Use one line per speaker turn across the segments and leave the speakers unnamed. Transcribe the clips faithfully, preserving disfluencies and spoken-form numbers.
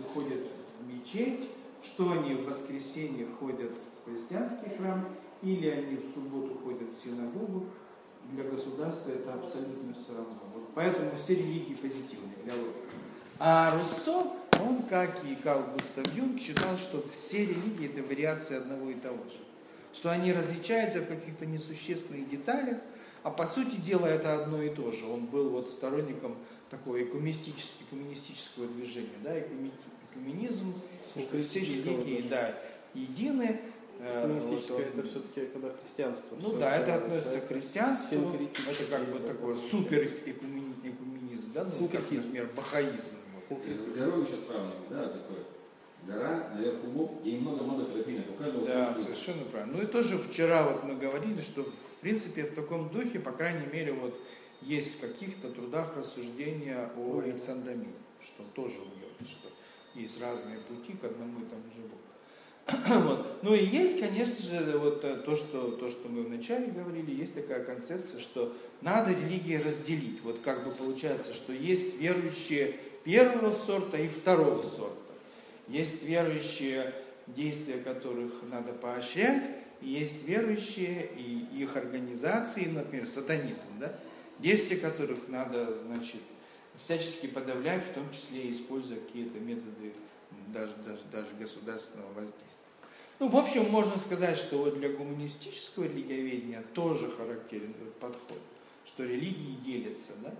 ходят в мечеть, что они в воскресенье ходят в христианский храм, или они в субботу ходят в синагогу, для государства это абсолютно все равно. Вот поэтому все религии позитивные для логики. А Руссо, он, как и Карл Густав Юнг, считал, что все религии это вариации одного и того же. Что они различаются в каких-то несущественных деталях, а по сути дела это одно и то же. Он был вот сторонником такого экумистического движения, да, экуменизм, что все религии, да, едины.
Экумистическое вот, это все-таки когда христианство.
Ну да, это относится к христианству, это как бы такой супер экуменизм, да, ну, как, например, бахаизм.
С горой сейчас сравниваем, да, такое. Гора, наверху Бог и много-много тропинок.
Да, совершенно правильно. Ну и тоже вчера вот мы говорили, что в принципе в таком духе, по крайней мере, вот есть в каких-то трудах рассуждения о Александромии, что тоже говорит, что есть разные пути к одному и тому же Богу. Вот. Ну и есть, конечно же, вот то что, то, что мы вначале говорили, есть такая концепция, что надо религии разделить. Вот как бы получается, что есть верующие первого сорта и второго сорта. Есть верующие, действия которых надо поощрять, и есть верующие и их организации, например, сатанизм, да? Действия которых надо, значит, всячески подавлять, в том числе используя какие-то методы даже, даже, даже государственного воздействия. Ну, в общем, можно сказать, что вот для гуманистического религиоведения тоже характерен этот подход, что религии делятся, да?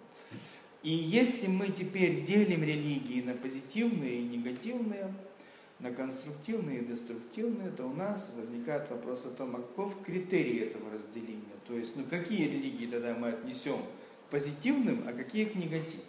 И если мы теперь делим религии на позитивные и негативные, на конструктивные и деструктивные, то у нас возникает вопрос о том, а каков критерий этого разделения. То есть, ну какие религии тогда мы отнесем к позитивным, а какие к негативным?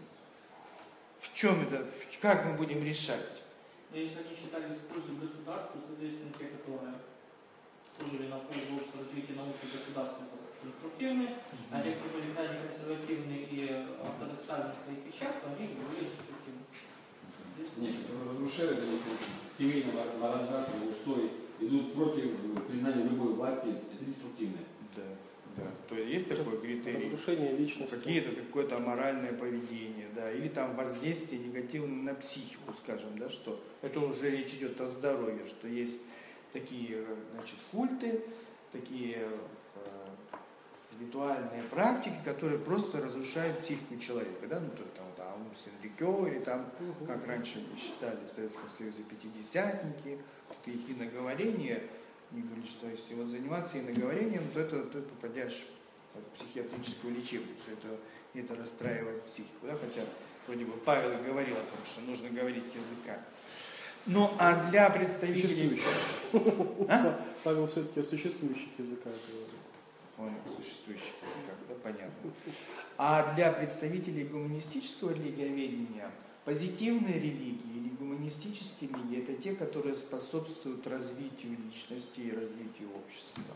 В чем это, как мы будем решать?
Если они считались в пользу государства, соответственно, те, которые служили на пользу общего развития науки и государства, это конструктивные, mm-hmm. а те, кто были крайне консервативные и ортодоксальные в своих вещах, то они были деструктивны.
Нет, разрушают семейного организации, устои, идут против признания любой власти, это деструктивное.
Да, да. То есть есть такой критерий,
разрушение личности,
какие-то какое-то аморальное поведение, да, или там воздействие негативно на психику, скажем, да, что это уже речь идет о здоровье, что есть такие, значит, культы, такие э, ритуальные практики, которые просто разрушают психику человека, да, ну то есть там вот, Аум Синрикё, или там, угу. как раньше считали в Советском Союзе, пятидесятники, это их иноговорение. Не говорит, что если вот заниматься иноговорением, то это ты попадешь в психиатрическую лечебницу, это, это расстраивает психику, да? Хотя вроде бы Павел говорил о том, что нужно говорить языками. Ну а для представителей...
А? Павел все-таки о существующих языках говорит.
Он о существующих языках, да, понятно. А для представителей гуманистического религиоведения позитивные религии или гуманистические религии – это те, которые способствуют развитию личности и развитию общества,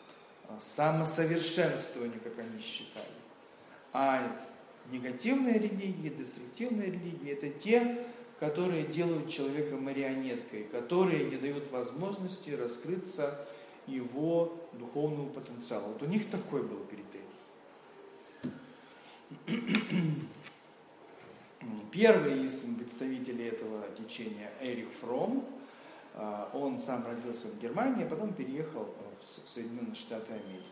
самосовершенствованию, как они считали. А негативные религии, деструктивные религии – это те, которые делают человека марионеткой, которые не дают возможности раскрыться его духовному потенциалу. Вот у них такой был критерий. Первый из представителей этого течения Эрих Фромм, он сам родился в Германии, а потом переехал в Соединенные Штаты Америки.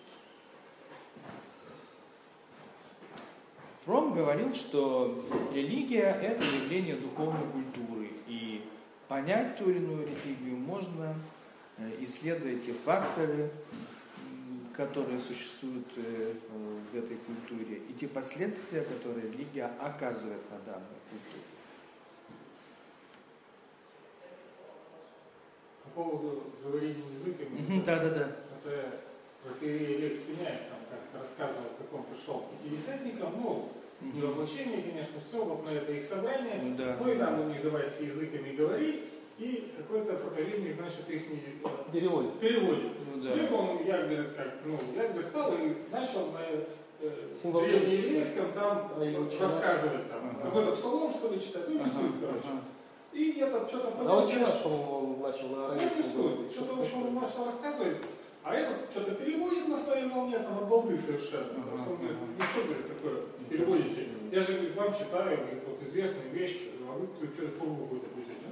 Фромм говорил, что религия – это явление духовной культуры, и понять ту или иную религию можно, исследуя те факторы, которые существуют в этой культуре, и те последствия, которые религия оказывает на данной культуре.
По поводу говорения языками,
mm-hmm, да, да, да.
это протоиерей Лекс Пеняев там как-то рассказывал, как он пришел к пятидесятникам, ну, mm-hmm. не в облачении, конечно, все, вот на это их собрание,
mm-hmm. да,
ну и там у них давайте языками говорить, и какой-то проповедник, значит, их не переводит. переводит. Ну, да. И он, я, говорит, как, ну, я, говорит, стал и начал на э, древнееврейском там э, рассказывать, там, ага. какой-то псалом, что ли, читать, ну, рисует, ага. короче. Ага. И я там что-то...
А вот вчера, что он начал на
рисует, что-то, в общем, он начал рассказывать, а этот что-то переводит на своей волне, там, от балды совершенно. Ага. Он говорит, ну, что, говорит, такое переводите? Я же, говорит, вам читаю, говорит, вот известные вещи, а вы что-то по-другому какой-то будете.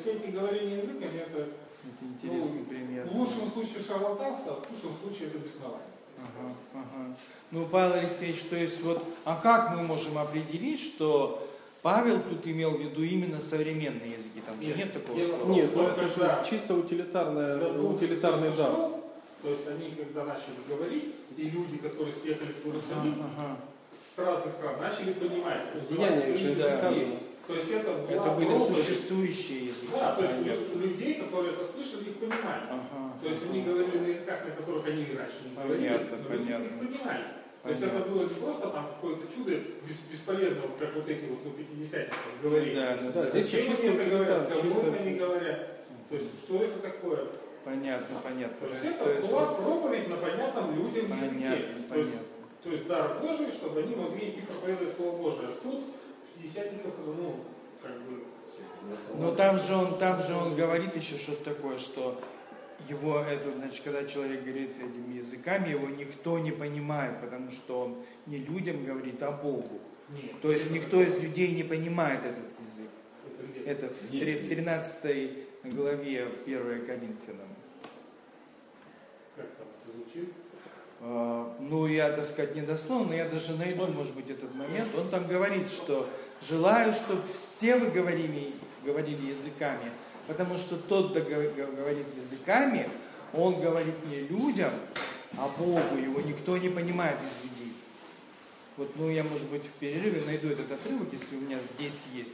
все эти говорения языками, это,
это интересный
ну,
пример.
В лучшем случае шарлатанство, а в худшем случае это беснование.
Ага, ага. Ну, Павел Алексеевич, то есть вот, а как мы можем определить, что Павел тут имел в виду именно современные языки? Там же нет, нет такого слова.
Нет, ну это же чисто утилитарное, утилитарный дар.
То есть они, когда начали говорить, и люди, которые съехали с Иерусалима,
ага, ага.
с разных стран, начали понимать.
Деяния же это сказано.
То есть это,
это были
проповедь.
Существующие языки.
Да, то есть у людей, которые это слышали, их понимали.
Ага,
то есть
ага.
они говорили на языках, на которых они и раньше не говорили,
понятно,
но
понятно.
их понимали. То
Понятно.
есть это было не просто там какое-то чудо без, бесполезного, как вот эти вот ну, пятидесятники говорили.
Да, да,
да, здесь
Зачем
чисто
они это говорят,
да,
кому
чисто...
они говорят. То есть что это такое?
Понятно, понятно.
То есть
То есть,
это
то есть,
была
вот,
проповедь на понятном людям
понятно,
языке. То есть,
понятно.
то есть дар Божий, чтобы они могли идти проповедовать Слово Божие. А тут пятидесятников, ну, как бы...
Но там же он, там же он говорит еще что-то такое, что его, это, значит, когда человек говорит этими языками, его никто не понимает, потому что он не людям говорит, а Богу.
Нет,
То есть никто из людей не понимает этот язык.
Это,
это в, в тринадцатой главе первой Коринфянам.
Как там это звучит?
Uh, ну, я, так сказать, не дословно, я даже найду, может быть, этот момент. Он там говорит, что желаю, чтобы все вы говорили, говорили языками, потому что тот, кто говорит языками, он говорит не людям, а Богу, его никто не понимает из людей. Вот, ну, я, может быть, в перерыве найду этот отрывок, если у меня здесь есть.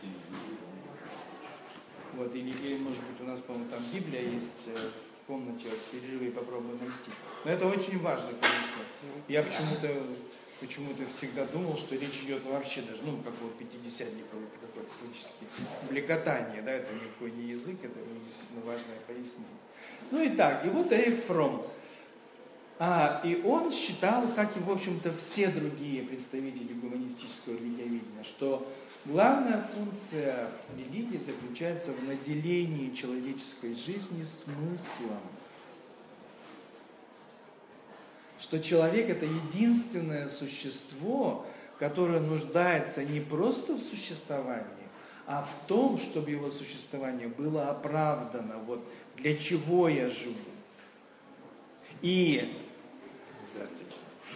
Вот, или, или может быть, у нас, по-моему, там Библия есть в комнате, в перерыве попробую найти. Но это очень важно, конечно. Я почему-то почему-то всегда думал, что речь идет вообще даже, ну, как вот пятидесятников, это какое-то фактически блекотание, да, это никакой не язык, это действительно важное пояснение. Ну и так, и вот Эрих Фромм. А, и он считал, как и, в общем-то, все другие представители гуманистического религиоведения, что главная функция религии заключается в наделении человеческой жизни смыслом. Что человек – это единственное существо, которое нуждается не просто в существовании, а в том, чтобы его существование было оправдано. Вот для чего я живу. И здравствуйте.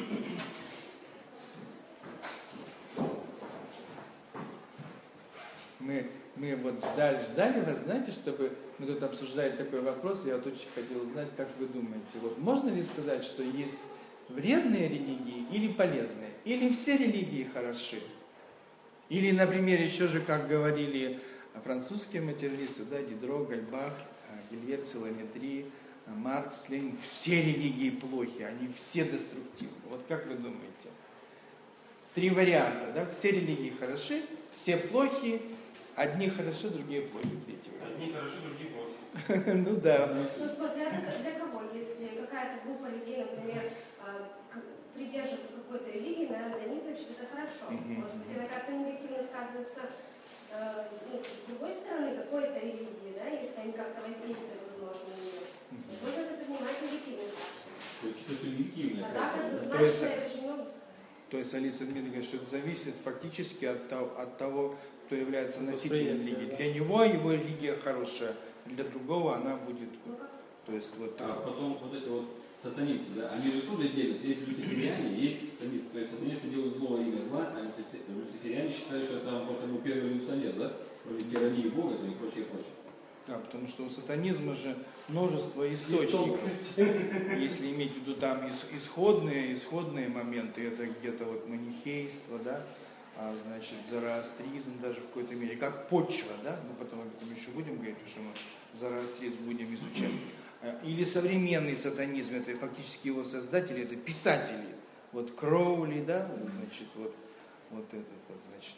Мы, мы вот ждали, ждали вас, знаете, чтобы мы тут обсуждали такой вопрос, я вот очень хотел узнать, как вы думаете, вот можно ли сказать, что есть вредные религии или полезные? Или все религии хороши? Или, например, еще же, как говорили французские материалисты, да, Дидро, Гальбах, Гильет, Ламетри, Маркс, Ленин, все религии плохи, они все деструктивны. Вот как вы думаете? Три варианта, да? Все религии хороши, все плохи, одни хороши, другие плохи. Третий вариант.
Одни хороши, другие плохи.
Ну да.
Ну смотря для кого, если какая-то группа людей, например, придерживается какой-то религии, наверное, для них, значит, это хорошо. Может быть, это как-то негативно сказывается, ну, с другой стороны, какой-то религии, да, если они как-то воздействуют, возможно, на нее. Можно это принимать негативно.
То есть что-то субъективное.
А так это
То есть,
значит, это же много.
то есть Алиса Дмитриевна говорит, что это зависит фактически от того, от того, кто является носителем религии.
Да.
Для него его религия хорошая, для другого она будет.
Ну, как?
То есть вот.
А потом вот эти вот сатанисты, да, они же тоже делятся. Есть люцифериане, есть сатанисты. То есть сатанисты делают зло во имя зла, а люцифериане считают, что это просто был первый революционер, да, против тирании Бога и прочее, прочее.
Да, потому что у сатанизма же множество источников. Если иметь в виду там исходные, исходные моменты, это где-то вот манихейство, да, а, значит, зороастризм даже в какой-то мере, как почва, да, мы потом об этом еще будем говорить, потому что мы зороастризм будем изучать. Или современный сатанизм, это фактически его создатели, это писатели. Вот Кроули, да, значит, вот, вот этот вот, значит,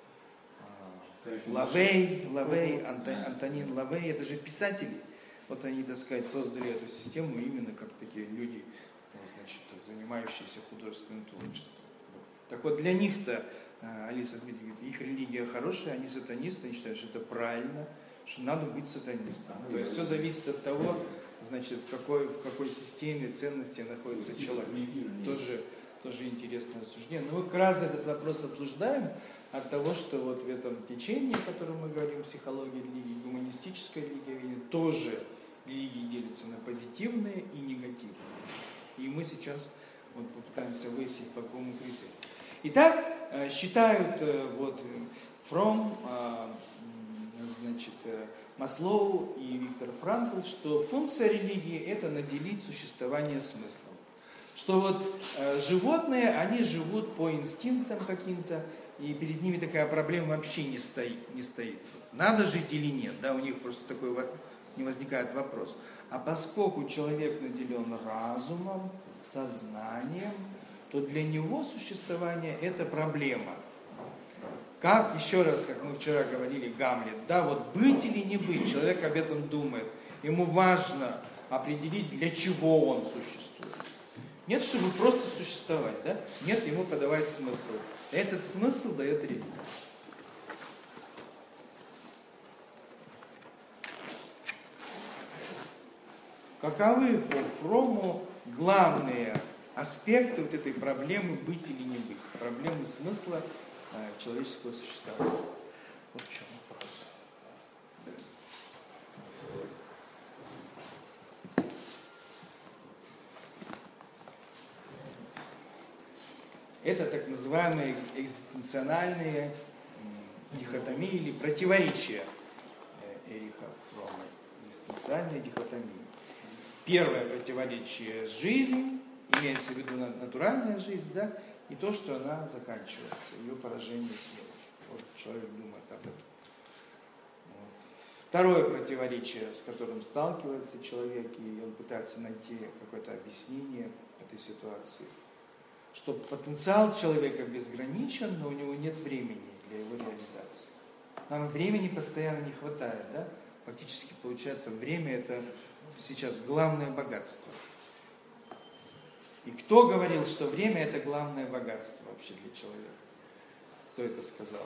Лавей, Лавей, Антонин Лавей, это же писатели. Вот они, так сказать, создали эту систему именно как такие люди, значит, занимающиеся художественным творчеством. Так вот, для них-то, Алиса Дмитриевна говорит, их религия хорошая, они сатанисты, они считают, что это правильно, что надо быть сатанистом. То есть все зависит от того, значит, в какой, в какой системе ценностей находится человек. Тоже, тоже интересное рассуждение. Но мы как раз этот вопрос обсуждаем, от того, что вот в этом течении, о котором мы говорим, психология религии, гуманистическая религия, тоже религии делятся на позитивные и негативные. И мы сейчас вот попытаемся выяснить, по какому критерию. Итак, считают вот Фром, значит, Маслоу и Виктор Франкл, что функция религии – это наделить существование смыслом. Что вот животные, они живут по инстинктам каким-то, и перед ними такая проблема вообще не стоит. Не стоит. Надо жить или нет, да, у них просто такой не возникает вопрос. А поскольку человек наделен разумом, сознанием, то для него существование – это проблема. Как, еще раз, как мы вчера говорили, Гамлет, да, вот быть или не быть, человек об этом думает. Ему важно определить, для чего он существует. Нет, чтобы просто существовать, да? Нет, ему подавать смысл. Этот смысл дает религия. Каковы по Фрому главные аспекты вот этой проблемы быть или не быть, проблемы смысла э, человеческого существования? Вот в чем вопрос. Это так называемые экзистенциональные дихотомии или противоречия Эриха Фрома. Экзистенциальные дихотомии. Первое противоречие – жизнь, имеется в виду натуральная жизнь, да, и то, что она заканчивается, ее поражение смертью. Вот человек думает об этом. Вот. Второе противоречие, с которым сталкивается человек, и он пытается найти какое-то объяснение этой ситуации, что потенциал человека безграничен, но у него нет времени для его реализации. Нам времени постоянно не хватает, да? Фактически получается, время – это сейчас главное богатство. И кто говорил, что время – это главное богатство вообще для человека? Кто это сказал?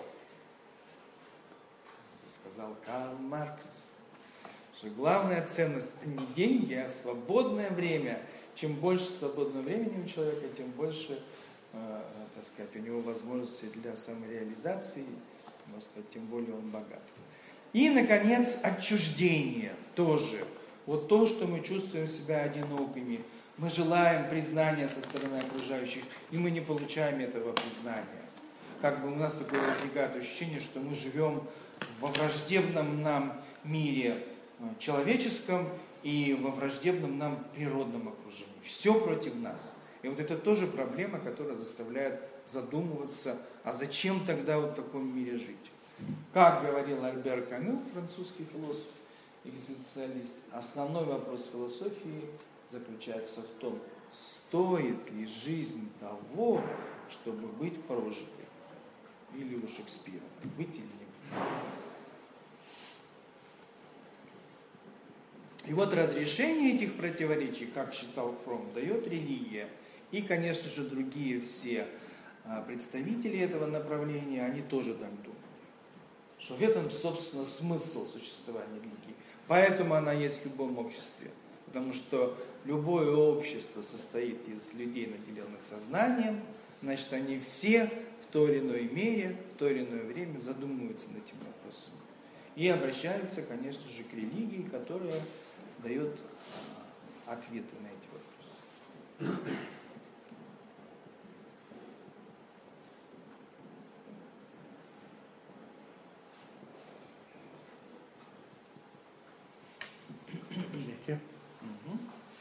Это сказал Карл Маркс. Что главная ценность – это не деньги, а свободное время. Чем больше свободного времени у человека, тем больше, э, так сказать, у него возможностей для самореализации, можно сказать, тем более он богат. И, наконец, отчуждение тоже. Вот то, что мы чувствуем себя одинокими, мы желаем признания со стороны окружающих, и мы не получаем этого признания. Как бы у нас такое возникает ощущение, что мы живем во враждебном нам мире человеческом и во враждебном нам природном окружении. Все против нас. И вот это тоже проблема, которая заставляет задумываться, а зачем тогда вот в таком мире жить? Как говорил Альбер Камю, французский философ, экзистенциалист, основной вопрос философии заключается в том, стоит ли жизнь того, чтобы быть прожитой. Или у Шекспира, быть или не быть. И вот разрешение этих противоречий, как считал Фром, дает религия. И, конечно же, другие все представители этого направления, они тоже так думают. Что в этом, собственно, смысл существования религии. Поэтому она есть в любом обществе. Потому что любое общество состоит из людей, наделенных сознанием. Значит, они все в той или иной мере, в то или иное время задумываются над этим вопросом. И обращаются, конечно же, к религии, которая дает ответы на эти вопросы.
Ждите.
Угу.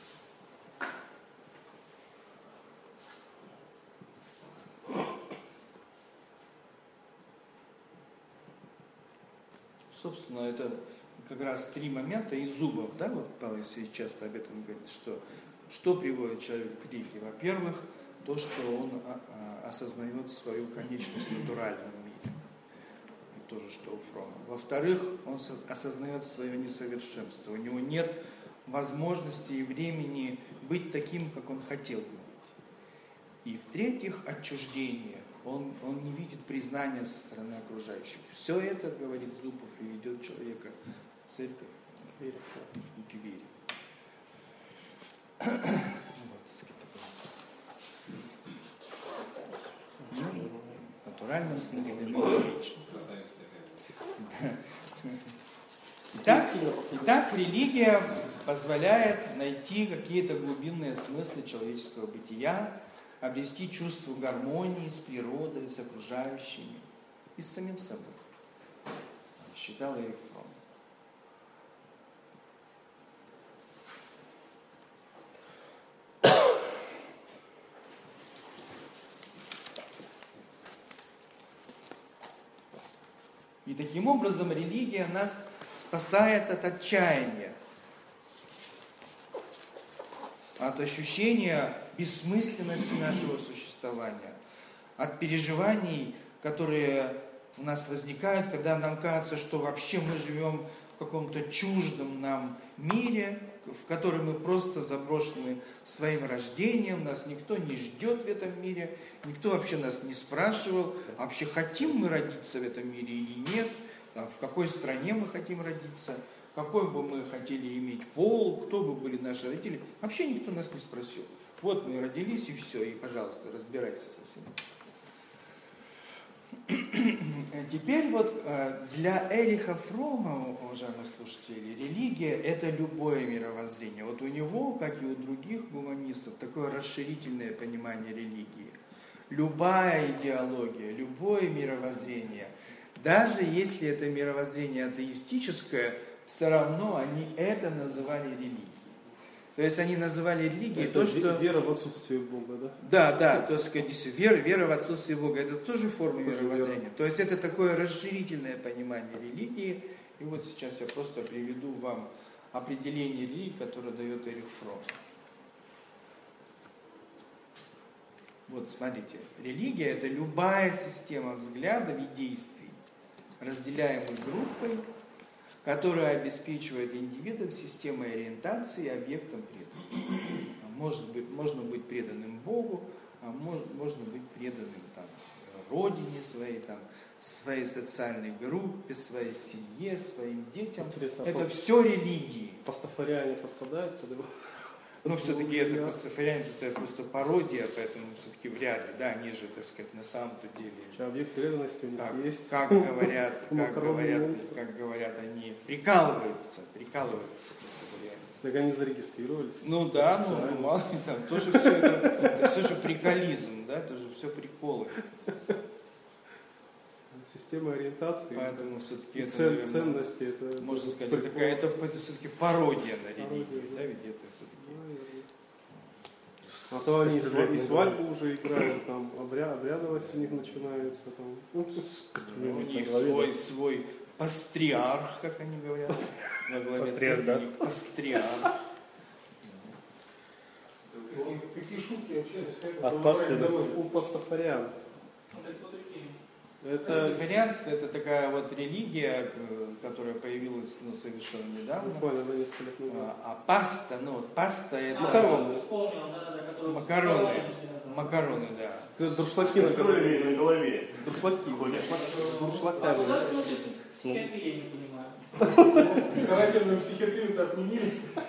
Собственно, это как раз три момента из Зубов, да, вот Павел Алексеевич часто об этом говорит, что, что приводит человека к религии. Во-первых, то, что он осознает свою конечность в натуральном мире. Это тоже, что у Фрома. Во-вторых, он осознает свое несовершенство. У него нет возможности и времени быть таким, как он хотел бы быть. И в-третьих, отчуждение. Он, он не видит признания со стороны окружающих. Все это, говорит Зубов, и ведет человека в церковь и к вере. Вот, так сказать, такое. моральном смысле, но и в личном. Итак, итак, религия позволяет найти какие-то глубинные смыслы человеческого бытия, обрести чувство гармонии с природой, с окружающими и с самим собой. Считал Эрих Фромм. И таким образом религия нас спасает от отчаяния, от ощущения бессмысленности нашего существования, от переживаний, которые у нас возникают, когда нам кажется, что вообще мы живем в каком-то чуждом нам мире, в который мы просто заброшены своим рождением, нас никто не ждет в этом мире, никто вообще нас не спрашивал, вообще хотим мы родиться в этом мире или нет, в какой стране мы хотим родиться, какой бы мы хотели иметь пол, кто бы были наши родители. Вообще никто нас не спросил. Вот мы родились и все, и, пожалуйста, разбирайся со всем. Теперь вот для Эриха Фромма, уважаемые слушатели, религия – это любое мировоззрение. Вот у него, как и у других гуманистов, такое расширительное понимание религии. Любая идеология, любое мировоззрение, даже если это мировоззрение атеистическое, все равно они это называли религией. То есть они называли религией
это
то, что...
вера в отсутствие Бога, да?
Да, да, то есть вера, вера в отсутствие Бога, это тоже форма
тоже
мировоззрения.
вера.
То есть это такое расширительное понимание религии. И вот сейчас я просто приведу вам определение религии, которое дает Эрих Фромм. Вот смотрите, религия – это любая система взглядов и действий, разделяемых группой, которая обеспечивает индивидов системой ориентации и объектом преданности. Может быть, можно быть преданным Богу, а может, можно быть преданным там, родине своей, там, своей социальной группе, своей семье, своим детям.
Интересно,
это
а
все религии.
Пастафариане попадают туда?
Ну, все-таки это пастафариане, это просто пародия, поэтому все-таки вряд ли, да, они же, так сказать, на самом-то деле.
Что, объект преданности у них
как,
есть?
Как говорят, как говорят, как говорят, они прикалываются, прикалываются пастафариане.
Так они зарегистрировались?
Ну да, ну, мало ли там, тоже все это, это все же приколизм, да, это же все приколы.
Система ориентации.
Поэтому все-таки это,
цен,
наверное,
ценности, это
можно сказать, такая, это, это все-таки пародия на религию,
пародия,
да, ведь это все-таки.
А то они и, свадь, и свадьбу уже играют, там обряд, обрядовость у них начинается. Там.
Ну, у них свой, свой пастриарх, как они говорят.
Пастриарх, да?
Пастриарх.
Какие шутки вообще?
От пасты до...
У пастафариан. Это...
Пастафарианство – это такая вот религия, которая появилась ну, совершенно недавно.
Буквально на несколько лет назад.
А, а паста, ну вот паста – это…
Макароны.
Макароны. Макароны, да.
Это дуршлаки на
голове. На голове.
Дуршлаки.
А куда смотрит психиатрия, я не понимаю.
Карательную психиатрию-то отменили.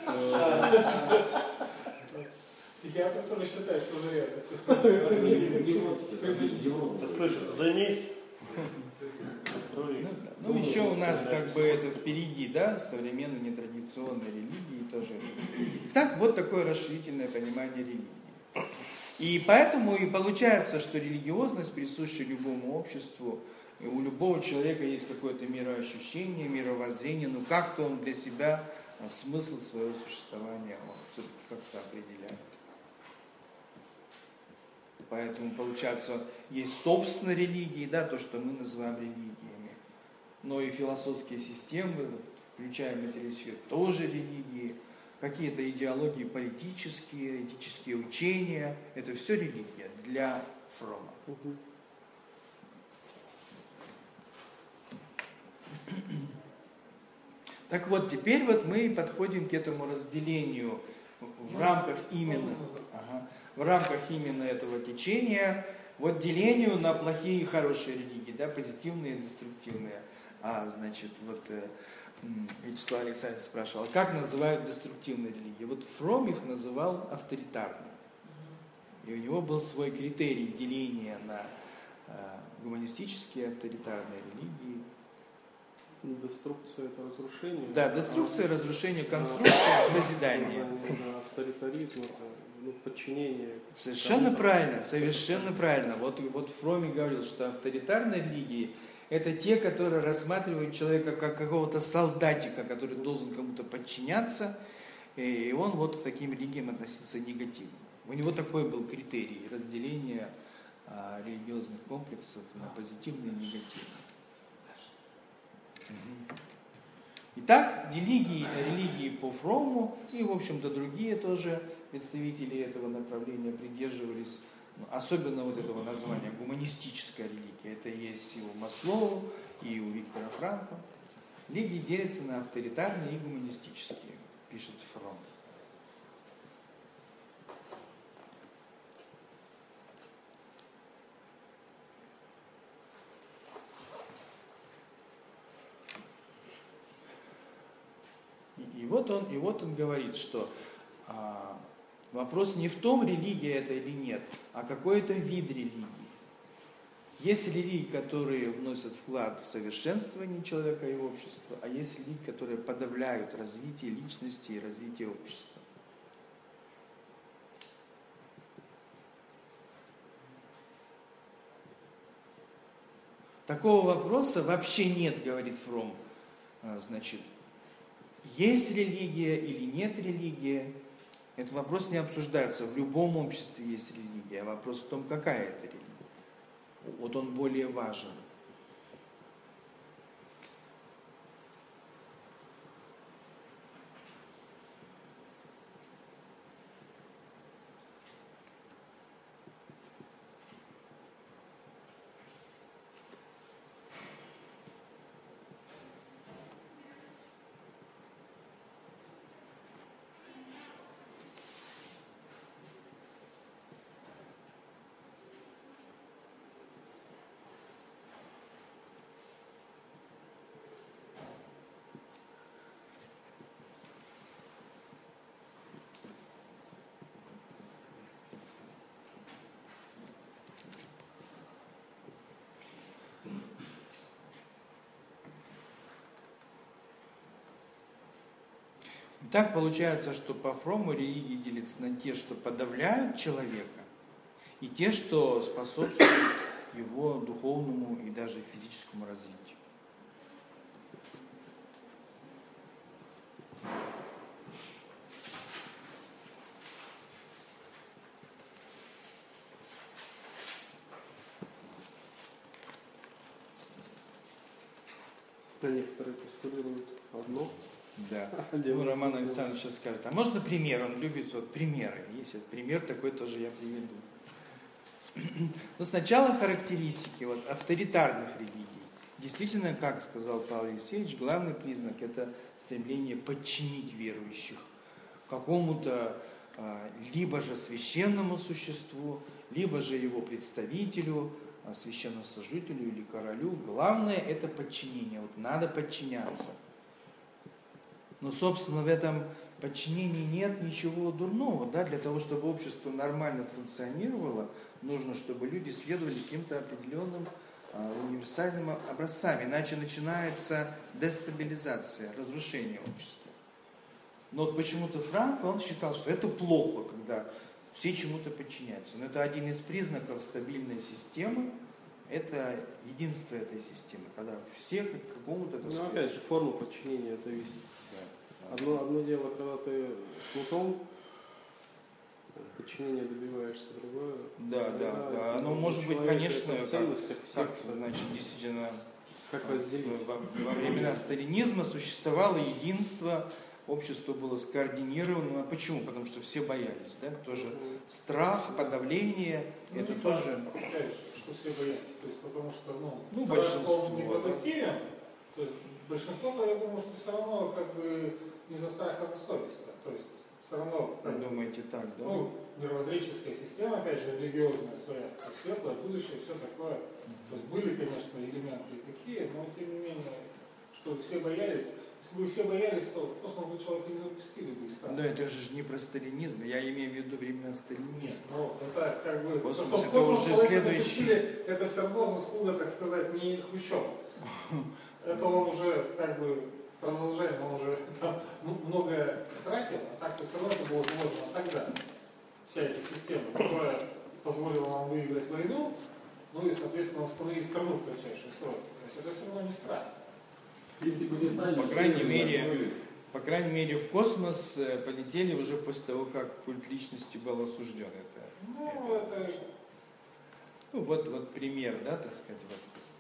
Психиатр тоже считает, что зря это все.
Слышишь, займись.
Ну, ну еще у нас как бы это впереди, да, современной нетрадиционной религии тоже. Так, вот такое расширительное понимание религии. И поэтому и получается, что религиозность присуща любому обществу, и у любого человека есть какое-то мироощущение, мировоззрение, ну как-то он для себя смысл своего существования он все-таки как-то определяет. Поэтому, получается, есть собственные религии, да, то, что мы называем религиями. Но и философские системы, включая материалистические, тоже религии. Какие-то идеологии политические, этические учения. Это все религия для Фромма.
Угу.
Так вот, теперь вот мы подходим к этому разделению в рамках именно... Ага, в рамках именно этого течения, вот делению на плохие и хорошие религии, да, позитивные и деструктивные. А, значит, вот э, Вячеслав Александрович спрашивал, как называют деструктивные религии? Вот Фромм их называл авторитарными. И у него был свой критерий деления на э, гуманистические авторитарные религии.
Деструкция — это разрушение.
Да, деструкция, разрушение, конструкция, созидание.
Авторитаризм — это ну, подчинение.
Совершенно правильно, совершенно правильно. Вот, вот Фромми говорил, что авторитарные религии — это те, которые рассматривают человека как какого-то солдатика, который должен кому-то подчиняться, и он вот к таким религиям относится негативно. У него такой был критерий разделения а, религиозных комплексов на позитивные и негативные. Итак, религии, религии по Фромму и, в общем-то, другие тоже представители этого направления придерживались, ну, особенно вот этого названия гуманистическая религия. Это есть и у Маслоу, и у Виктора Франкла. Религии делятся на авторитарные и гуманистические, пишет Фромм. И вот он, и вот он говорит, что а, вопрос не в том, религия это или нет, а какой это вид религии. Есть религии, которые вносят вклад в совершенствование человека и общества, а есть религии, которые подавляют развитие личности и развитие общества. Такого вопроса вообще нет, говорит Фромм. Значит, есть религия или нет религии, этот вопрос не обсуждается. В любом обществе есть религия, а вопрос в том, какая это религия. Вот он более важен. Так получается, что по Фромму религии делятся на те, что подавляют человека, и те, что способствуют его духовному и даже физическому развитию.
А некоторые постулируют одно.
Да. Ну, Роман Александрович сейчас скажет, а можно пример? Он любит вот примеры. Есть вот пример такой тоже я приведу. Но сначала характеристики вот, авторитарных религий. Действительно, как сказал Павел Алексеевич, главный признак – это стремление подчинить верующих какому-то а, либо же священному существу, либо же его представителю, а, священнослужителю или королю. Главное – это подчинение. Вот надо подчиняться. Но, собственно, в этом подчинении нет ничего дурного. Да? Для того, чтобы общество нормально функционировало, нужно, чтобы люди следовали каким-то определенным а, универсальным образцам. Иначе начинается дестабилизация, разрушение общества. Но вот почему-то Франк, он считал, что это плохо, когда все чему-то подчиняются. Но это один из признаков стабильной системы. Это единство этой системы, когда все к какому-то...
Ну, опять же, форма подчинения зависит. Одно, одно дело, когда ты плутом, подчинение добиваешься, другое.
Да, да, да. да. Оно может быть, конечно, как, как, значит, действительно,
как разделить.
Во, во времена сталинизма существовало единство, общество было скоординировано. А почему? Потому что все боялись, да? Тоже mm-hmm. страх, подавление, ну, это тоже...
Что все боялись, то есть потому что, ну,
ну большинство,
да. Киеве, то есть большинство, я думаю, что все равно как бы не за страх, а за совесть. То есть все равно...
Вы думаете так, да?
Ну, мировоззренческая система, опять же, религиозная своя, светлое будущее, все такое. Mm-hmm. То есть были, конечно, элементы такие, но тем не менее, что все боялись. Если бы все боялись, то в космос бы человека не запустили бы и стали.
Да, это же не про сталинизм, я имею в виду времена сталинизма.
Ну, это как бы,
Космос,
то, что в
это
космос
уже
человека
следующий.
запустили, это все равно заслуга, так сказать, не Хрущева. Это он уже как бы продолжение, он уже там многое стратил, а так все равно это было возможно тогда. Вся эта система, которая позволила нам выиграть войну, ну и, соответственно, восстановить страну в кратчайшие сроки. То есть это все равно не страх.
Если бы не стали,
По крайней мере, по крайней мере, в космос полетели уже после того, как культ личности был осужден. Это,
Ну, это, это...
ну, вот, вот пример, да, так сказать. Вот.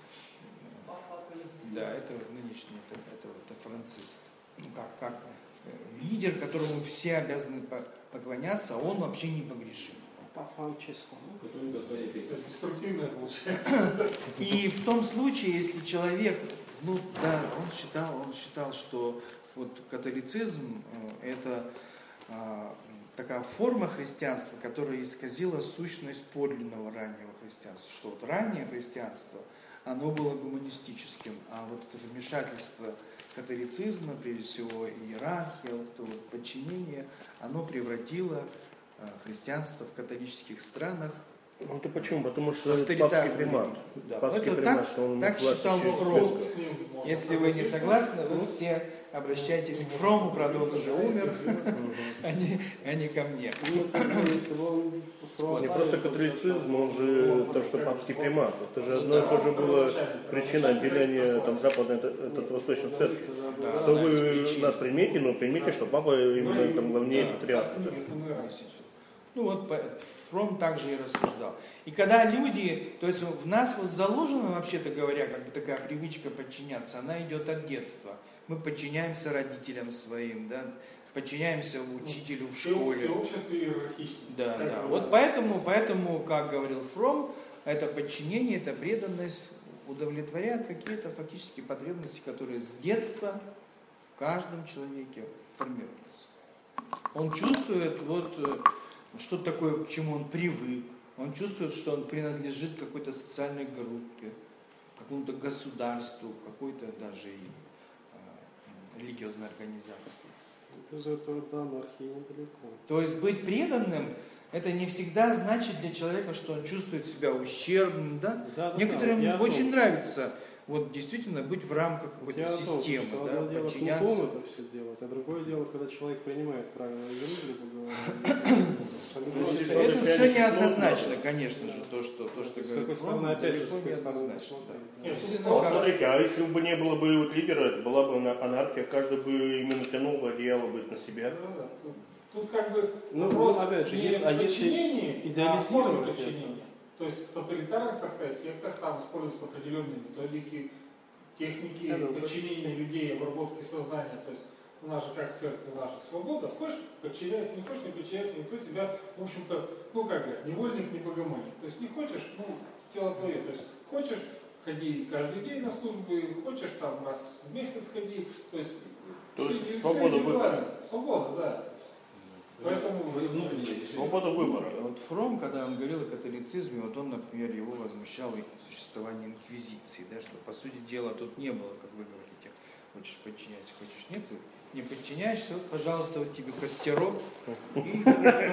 Да, это нынешний, это, это, это Франциск. Ну, как, как лидер, которому все обязаны поклоняться, а он вообще не погрешим.
По Франческо.
Деструктивное получается.
И в том случае, если человек, ну да, он считал, он считал, что вот католицизм это а, такая форма христианства, которая исказила сущность подлинного раннего христианства. Что вот раннее христианство, оно было гуманистическим, а вот это вмешательство католицизма, прежде всего иерархия, вот это вот подчинение, оно превратило христианство в католических странах.
Ну это почему? Потому что это папский примат.
Да.
Папский
Это
примат,
так,
что он
так считал Фром. Если вы не согласны, вы все обращайтесь к Фрому, правда он уже умер, а не, а не ко мне.
Не просто католицизм, он же то, что папский примат. Это же одно и то же было причина отделения там, западной от, от восточной церкви.
Да,
что
да,
вы нас примите, но примите, что папа именно там главнее
Да.
патриарх.
Ну вот Фром также и рассуждал. И когда люди, то есть в нас вот заложена, вообще-то говоря, как бы такая привычка подчиняться, она идет от детства. Мы подчиняемся родителям своим, да, подчиняемся учителю в школе.
Все общество иерархично.
Да, да. Вот поэтому, поэтому, как говорил Фром, это подчинение, это преданность удовлетворяет какие-то фактические потребности, которые с детства в каждом человеке формируются. Он чувствует вот что-то такое, к чему он привык. Он чувствует, что он принадлежит какой-то социальной группе, какому-то государству, какой-то даже и э, религиозной организации.
Без этого до анархии недалеко.
То есть быть преданным, это не всегда значит для человека, что он чувствует себя ущербным, да?
Да, да,
Некоторым
да, вот
очень
том,
нравится вот действительно быть в рамках
вот
какой-то системы,
том,
да,
одно дело
подчиняться.
кнутом это все делать, а другое дело, когда человек принимает правила игры, грубо говоря.
Это все неоднозначно, конечно же, то, что, то, что
с какой стороны, опять же, с какой стороны посмотреть.
Вот смотрите, а если бы не было бы вот лидера, это была бы анархия, каждый бы именно тянул бы одеяло бы на себя.
Да, да. Тут, тут как бы
ну,
вопрос
опять же,
не
если,
в
а если
подчинении,
идеализировать
а в подчинения. То есть в тоталитарных, так сказать, сектах там используются определенные методики, техники
да,
подчинения людей, обработки сознания. То есть у нас же как в церкви наша свобода, хочешь подчиняйся, не хочешь не подчиняйся, никто тебя, в общем-то, ну как говорят, невольник не богомольник. То есть не хочешь, ну, тело твое. То есть хочешь, ходи каждый день на службу, хочешь там раз в месяц ходи. То есть,
То есть
все,
свобода
все
выбора.
Свобода, да. Поэтому
свобода выбора.
Вот Фром, когда он говорил о католицизме, вот он, например, его возмущало существование инквизиции, да, что, по сути дела, тут не было, как вы говорите, хочешь подчиняйся, хочешь нет, не подчиняешься, вот, пожалуйста, вот тебе костерок.
Не,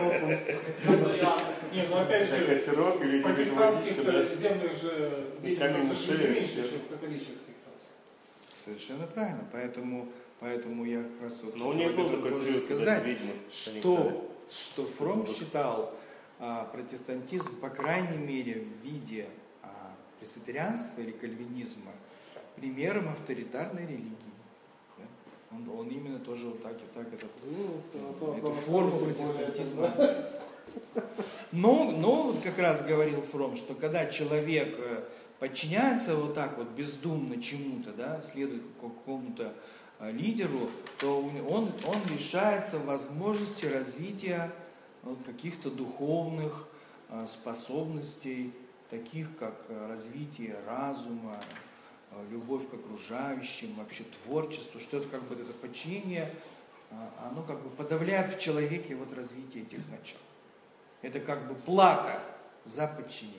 ну опять же, в протестантских землях же, видимо, совершенно меньше, чем в католических.
Совершенно правильно, поэтому, поэтому я как раз вот
Но у них был такой
тоже сказать, что, что Фром считал а, протестантизм, по крайней мере, в виде а, пресвитерианства или кальвинизма, примером авторитарной религии. Да? Он, он именно тоже вот так и так это, ну, эту форму протестантизма. Но, но как раз говорил Фром, что когда человек подчиняется вот так вот бездумно чему-то, да, следует какому-то лидеру, то он, он лишается возможности развития вот, каких-то духовных способностей, таких как развитие разума, любовь к окружающим, вообще творчество, что это как бы это подчинение, оно как бы подавляет в человеке вот развитие этих начал. Это как бы плата за подчинение.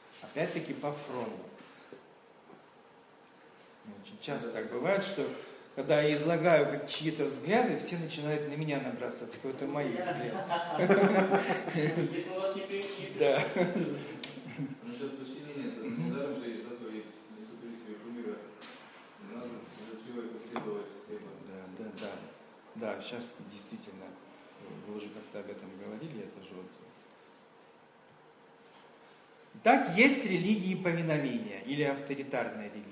Опять-таки по Фрому. Очень часто так бывает, что когда я излагаю как чьи-то взгляды, все начинают на меня набрасываться, что это мои взгляды. Да.
Насчет подчинения, это недаром же из этого есть несотрудничество своего кумира. Надо за человека следовать всем.
Да, да, да. Да, сейчас действительно, вы уже как-то об этом говорили, это же вот. Так, есть религии повиновения или авторитарные религии.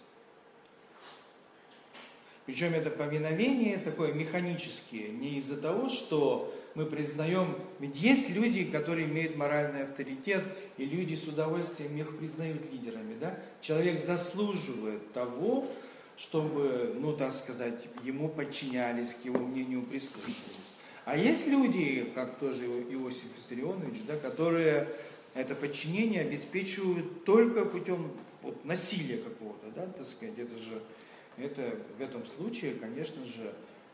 Причем это повиновение такое механическое, не из-за того, что мы признаем, ведь есть люди, которые имеют моральный авторитет, и люди с удовольствием их признают лидерами, да? Человек заслуживает того, чтобы, ну так сказать, ему подчинялись, к его мнению прислушивались. А есть люди, как тоже Иосиф Виссарионович, да, которые это подчинение обеспечивают только путем вот, насилия какого-то, да, так сказать, это же, это в этом случае, конечно же,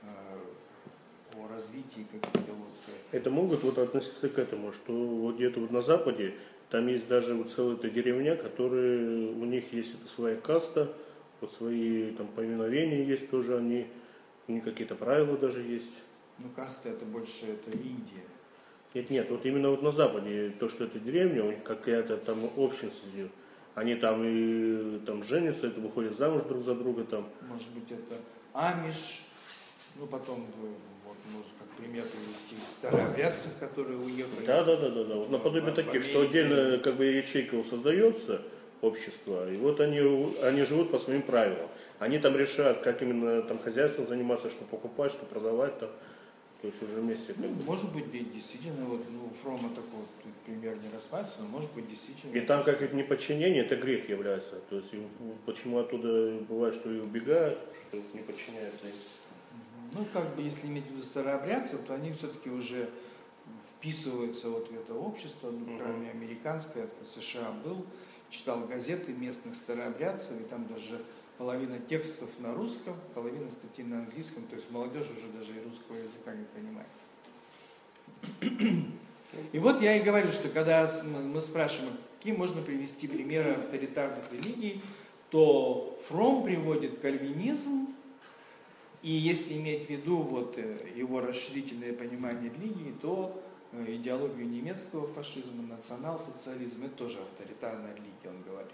о развитии каких-то вот...
Это могут вот относиться к этому, что вот где-то вот на Западе, там есть даже вот целая эта деревня, которые, у них есть эта своя каста, вот свои там повиновения есть тоже, они, у них какие-то правила даже есть.
Ну каста это больше, это Индия.
Нет, нет, вот именно вот на Западе, то, что это деревня, у них какая-то там общность идет. Они там и там женятся, это выходят замуж друг за друга там.
Может быть это Амиш, ну потом вот можно как пример привести старообрядцев, которые уехали.
Да, да, да, да, да. Вот наподобие таких, что отдельно как бы ячейка создается, общество, и вот они, они живут по своим правилам. Они там решают, как именно там хозяйством заниматься, что покупать, что продавать там. То есть уже вместе.
Ну, может быть, действительно, вот, ну, Фрома такой вот, пример не рассматривается, но может быть действительно.
И там как это неподчинение, это грех является. То есть почему оттуда бывает, что и убегают, что не подчиняются.
Ну, как бы, если иметь в виду старообрядцев, то они все-таки уже вписываются вот в это общество, ну, uh-huh. кроме американское, я в США был, читал газеты местных старообрядцев, и там даже половина текстов на русском, половина статей на английском, то есть молодежь уже даже и русского языка не понимает. И вот я и говорю, что когда мы спрашиваем, какие можно привести примеры авторитарных религий, то Фром приводит кальвинизм, и если иметь в виду вот его расширительное понимание религии, то идеологию немецкого фашизма, национал-социализм, это тоже авторитарная религия, он говорил.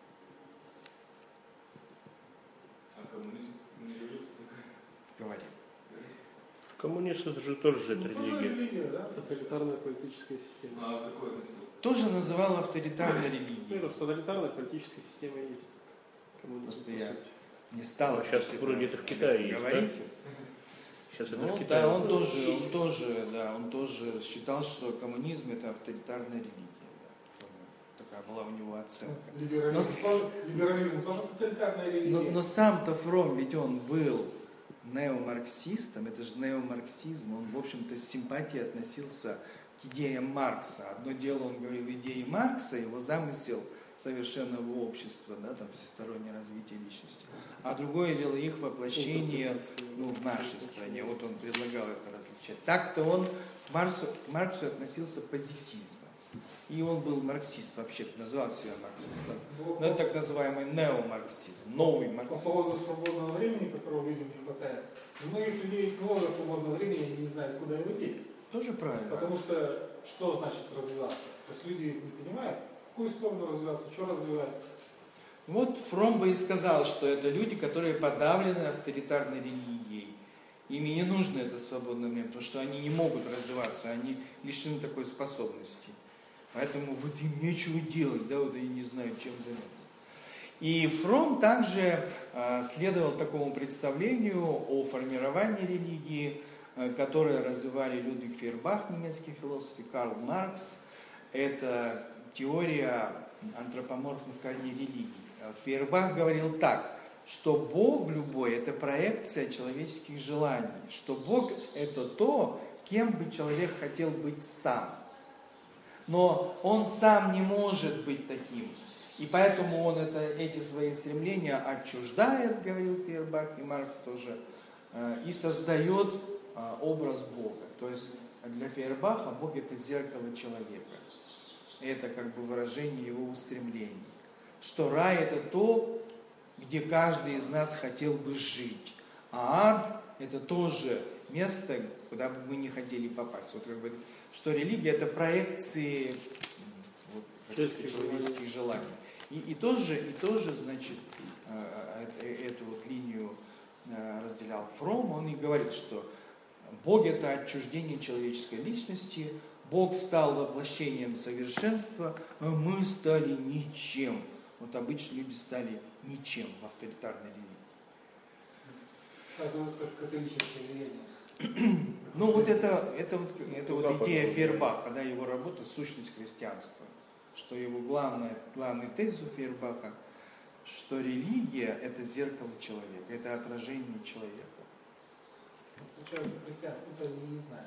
Коммунизм не говорит?
Говорит.
Коммунизм это же тоже же
ну,
религия.
религия, да?
Тоталитарная политическая система.
А какой относил?
Тоже называл авторитарной религией.
Ну, тоталитарная политическая система есть. Коммунизм,
Просто
по
я
сути.
не стал.
А сейчас вроде это в Китае есть,
говорите.
Да? Сейчас
Ну,
это в Китае.
да, он тоже, он тоже, да, он тоже считал, что коммунизм это авторитарная религия. Да. Такая была у него оценка.
Либерализм,
Но,
тоже, либерализм тоже тоталитарная религия.
но, но сам-то Фром, ведь он был неомарксистом, это же неомарксизм, он, в общем-то, с симпатией относился к идеям Маркса. Одно дело, он говорил, идеи Маркса, его замысел совершенного общества, да, там, всестороннее развитие личности. А другое дело их воплощение ну, в нашей стране. Вот он предлагал это различать. Так-то он к Марксу, к Марксу относился позитивно. И он был марксист, вообще-то называл себя марксистом. Но это так называемый неомарксизм, новый марксизм.
По поводу свободного времени, которого людям не хватает, у многих людей много свободного времени и не знают, куда его деть.
Тоже правильно.
Потому что что значит развиваться? То есть люди не понимают, в какую сторону развиваться, что развивать.
Вот Фром бы и сказал, что это люди, которые подавлены авторитарной религией. Ими не нужно это свободное время, потому что они не могут развиваться, они лишены такой способности. Поэтому вот им нечего делать, да, вот они не знают, чем заняться. И Фром также э, следовал такому представлению о формировании религии, э, которое развивали Людвиг Фейербах, немецкий философ, и Карл Маркс. Это теория антропоморфных корней религии. Вот Фейербах говорил так, что Бог любой – это проекция человеческих желаний, что Бог – это то, кем бы человек хотел быть сам. Но он сам не может быть таким. И поэтому он это, эти свои стремления отчуждает, говорил Фейербах, и Маркс тоже, и создает образ Бога. То есть для Фейербаха Бог – это зеркало человека. Это как бы выражение его устремлений. Что рай – это то, где каждый из нас хотел бы жить. А ад – это тоже место, куда бы мы не хотели попасть. Вот как бы, что религия – это проекции вот, человеческих желаний. И, и, тоже, и тоже, значит, эту вот линию разделял Фром. Он и говорит, что Бог – это отчуждение человеческой личности, Бог стал воплощением совершенства, а мы стали ничем. Вот обычно люди стали ничем в авторитарной религии.
Оказывается, в католической религии.
Ну вот это, это, вот, это вот идея Фейербаха, да, его работа «Сущность христианства», что его главная, главный тезис у Фейербаха, что религия – это зеркало человека, это отражение человека.
Случается, христианство-то не знали.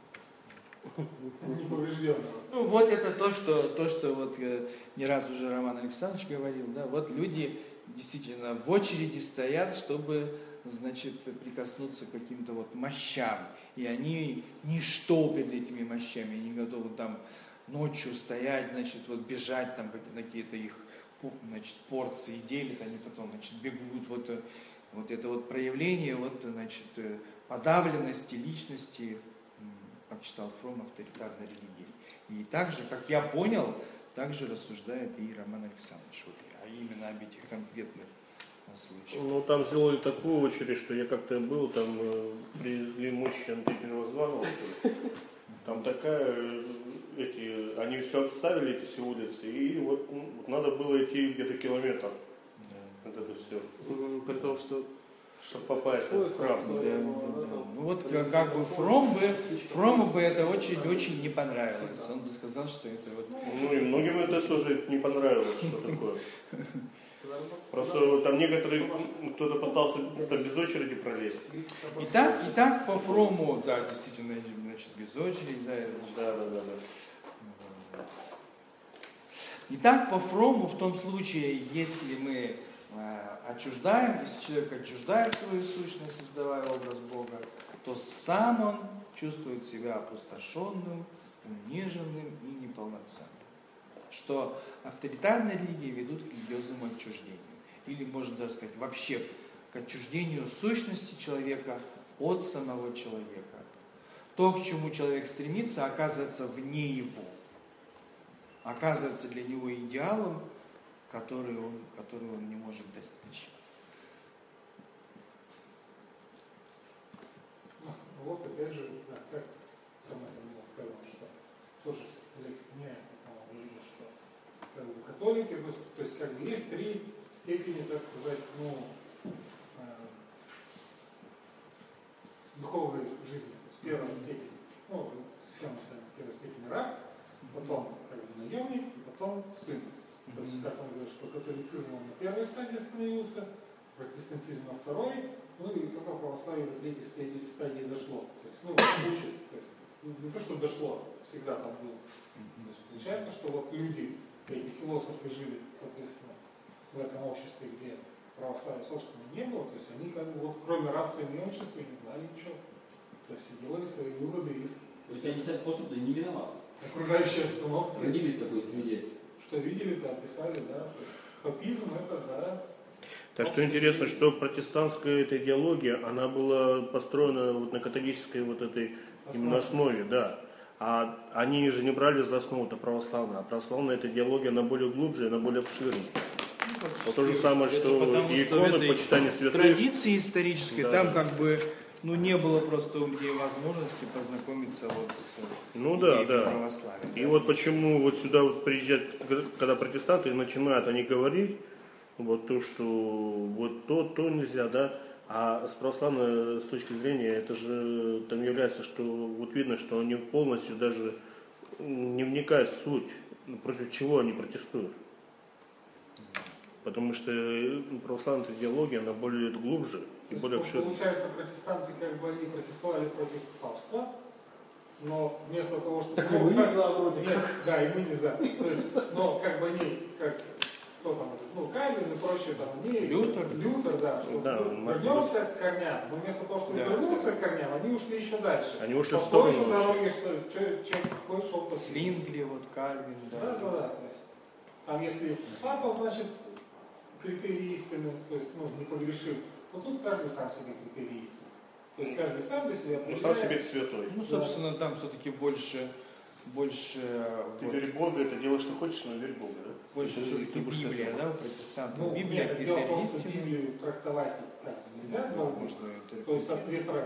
Неповрежденного.
Ну вот это то, что, то, что вот не раз уже Роман Александрович говорил, да, вот люди действительно в очереди стоят, чтобы, значит, прикоснуться к каким-то вот мощам, и они ничто перед этими мощами, они готовы там ночью стоять, значит, вот бежать там на какие-то их, значит, порции делят, они потом, значит, бегут, вот, вот это вот проявление, вот, значит, подавленности личности, как читал Фром, авторитарной религии. И также, как я понял, также рассуждает и Роман Александрович, вот, а именно об этих конкретных случаях.
Ну, там сделали такую очередь, что я как-то был, там привезли мощи антительного звонка. Там такая, эти, они все отставили, эти все улицы, и вот, ну, вот надо было идти где-то километр. Да. Вот это все.
При том, что
чтобы попасть в храм.
Да, да, да. Ну вот как бы Фром бы, Фрому бы это очень-очень не понравилось. Он бы сказал, что это вот...
Ну и многим это тоже не понравилось, что такое. Просто там некоторые, кто-то пытался там без очереди пролезть.
И так, и так по Фрому, да, действительно, значит, без очереди, да.
Да, да, да, да.
И так по Фрому в том случае, если мы отчуждаем, если человек отчуждает свою сущность, создавая образ Бога, то сам он чувствует себя опустошенным, униженным и неполноценным. Что авторитарные религии ведут к религиозному отчуждению. Или, можно даже сказать, вообще к отчуждению сущности человека от самого человека. То, к чему человек стремится, оказывается вне его. Оказывается для него идеалом, который он, который он не может достичь.
Вот опять же, да, как Роман сказал, что тоже лекция не видно, что как бы, католики, ну, то есть как бы есть три степени, так сказать, ну, э, духовной жизни. То есть первая степень, ну, схема первой степени раб, потом как бы наемник, и потом сын. То есть, как он говорит, что католицизм он на первой стадии остановился, протестантизм на второй, ну и только православие до третьей стадии, стадии дошло. То есть, ну, учит, то есть, не то, что дошло, всегда там было. То есть, получается, что вот люди, эти философы жили, соответственно, в этом обществе, где православия, собственно, не было, то есть они как бы вот кроме рабства и неимущества не знали ничего. То есть делали свои выводы из...
То есть они, по сути, не виноваты.
Окружающей обстановки.
Родились в такой среде.
Что видели-то, описали, да. Папизм это, да.
Так что интересно, что протестантская эта идеология, она была построена вот на католической вот этой именно основе, да. А они же не брали за основу-то православную, а православная эта идеология, она более глубже, она более обширная. Ну, вот то же самое, что
потому,
и иконы,
что
почитание святых.
Традиции исторической,
да,
там
да.
как бы ну, не было просто у людей возможности познакомиться вот с
ну, да, да.
православием.
И вот почему вот сюда вот приезжают, когда протестанты, и начинают они говорить, вот то, что вот то, то нельзя, да, а с православной с точки зрения, это же там является, что вот видно, что они полностью даже не вникают в суть, против чего они протестуют. Потому что православная идеология, она более глубже и более обширная.
Получается, протестанты как бы они протестовали против папства, но вместо того, чтобы...
Так
ну,
и мы
как,
не за, вроде.
Нет, да, и мы не за. То есть, но как бы они, как, кто там, ну, Кальвин и прочие там, они...
Лютер.
Лютер, да, что
да,
ну, вернемся к корням, но вместо того, чтобы
да,
вернуться
да.
к корням, они ушли еще дальше.
Они ушли
по
в сторону.
той же дороге, что человек какой шел по
Свингли, вот Кальвин, да.
Да, да, да. То есть, там если папа, значит, критерии истины, то есть, ну, не погрешил, Вот тут каждый сам себе критерий истины. То есть каждый сам для себя
Ну, сам себе святой.
Ну, собственно, там все-таки больше, больше,
Ты
вот,
верь в Бога, это делай, что хочешь, но верь в Бога, да?
больше
Ты-
все-таки
ты будешь
Библия,
святым.
да, у протестантов.
Ну,
Библия,
нет, дело в том,
критерий
что
истины.
Библию трактовать как нельзя,
Да,
но
можно
то есть от ветра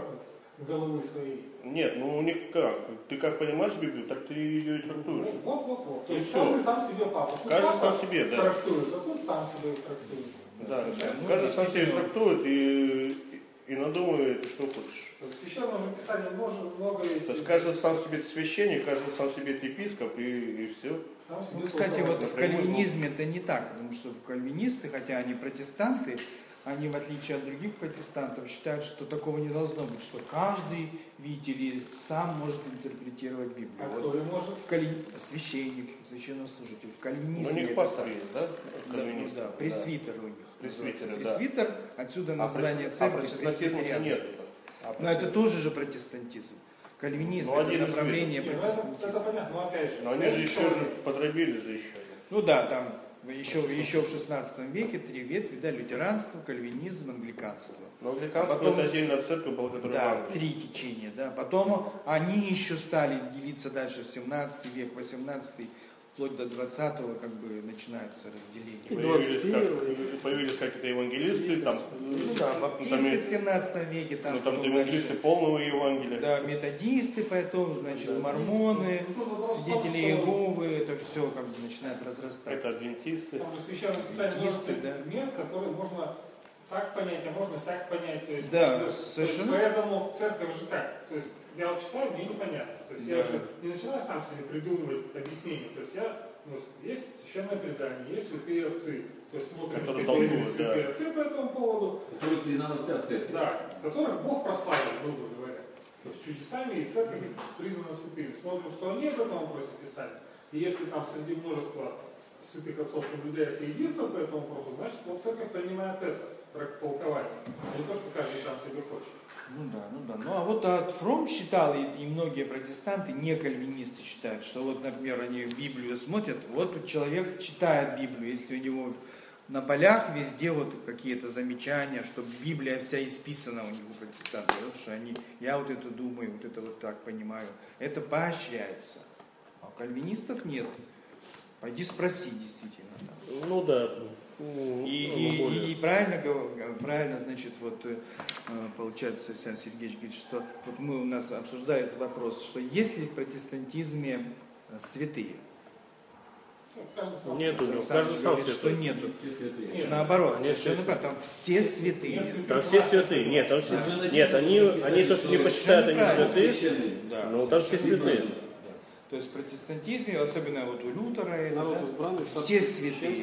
головы своей.
Нет, ну никак. Ты как понимаешь Библию, так ты ее и трактуешь.
Вот, вот, вот. То
И
есть
всё.
каждый сам себе папа. Тут
Каждый
папа
сам себе, да.
трактует, а тут сам себе трактует.
Да, да.
Ну,
Каждый сам себе
действительно.
трактует и, и надумывает, что хочешь.
То есть в Священном же Писании много, много
То есть каждый сам себе священник, каждый сам себе епископ и, и все.
сам себе
Ну, кстати,
толковать.
вот в кальвинизме это не так, потому что кальвинисты, хотя они протестанты, они, в отличие от других протестантов, считают, что такого не должно быть, что каждый, видите ли, сам может интерпретировать Библию.
А
Вот
кто и может?
в каль... Священник, священнослужитель. В кальвинизме
Ну, у них
это
пастор
так.
есть, да?
Да,
Кальвинисты.
да, пресвитер у них.
Пресвитер,
называется.
да.
Пресвитер, отсюда
А
название
прес- а
церкви
протестантизма
пресвитерианства.
нет. А
Но это
пресвитер-
тоже же протестантизм. Кальвинизм
Ну,
это
один из
направление
Нет, ну, это, это
протестантизма.
понятно, но опять же.
Но они же еще же подробили же еще.
Ну да, там еще, еще в шестнадцатом веке три ветви, да, лютеранство, кальвинизм, англиканство.
Но англиканство
А потом-
это отдельная церковь была, которая в
Да,
Англии.
три течения, да. Потом они еще стали делиться дальше в семнадцатый век, восемнадцатый, вплоть до двадцатого, как бы начинается разделение.
И
Появились,
двадцать первый.
как, появились какие-то евангелисты, там,
Ну да,
там,
баптисты в семнадцатом веке, там,
ну, там
потом
евангелисты
дальше,
полного Евангелия.
да, методисты, потом, значит, мормоны,
Ну, тут вопрос в том,
свидетели
что
Иеговы, это все как бы начинает
Это
разрастаться.
адвентисты.
Там же в Священном Писании
Адвентисты,
множество
да.
мест, которые можно так понять, а можно сяк понять. То есть,
Да,
то есть,
совершенно.
Поэтому церковь же как? То есть я вот читаю, мне непонятно. То есть я
Да.
же не начинаю сам себе придумывать объяснение. То есть я, ну, есть священное предание, есть святые отцы. То есть смотрим,
Которые
что говорили
толкуют,
святые
да.
отцы по этому поводу,
Который признана вся церковь.
да, которых Бог прославил, грубо говоря. То есть чудесами, и церковь их признана святыми. Смотрим, что они об этом вопросе писали. И если там среди множества святых отцов наблюдается единство по этому вопросу, значит, вот церковь принимает это толкование, а не то, что каждый сам себе хочет.
Ну да, ну да. Ну а вот а Фром считал, и, и многие протестанты, не кальвинисты считают, что вот, например, они Библию смотрят, вот человек читает Библию, если у него на полях везде вот какие-то замечания, что Библия вся исписана у них у протестантов, вот, что они, я вот это думаю, вот это вот так понимаю, это поощряется. А у кальвинистов нет. Пойди спроси, действительно. Там.
Ну да.
И,
Ну,
и,
более.
и, и правильно, гов- правильно, значит, вот э, получается, Александр Сергеевич говорит, что вот мы у нас обсуждаем этот вопрос, что есть ли в протестантизме э, святые?
Ну, каждый сам.
Нет у него,
Александр
каждый сам
говорит, что
святой.
нету.
Все святые.
Нет.
Наоборот,
Нет,
совершенно
нет.
правильно, там все святые.
Нет святых
Там все
ваших.
святые. Нет, там все.
Да.
Нет, они, они то, что не
Совершенно
почитают, они
правильно.
святые.
Священные.
Да,
Ну там все
совершенно
святые.
правильно. То есть в протестантизме, особенно вот у Лютера, это,
Народ
да,
избранный,
все святые.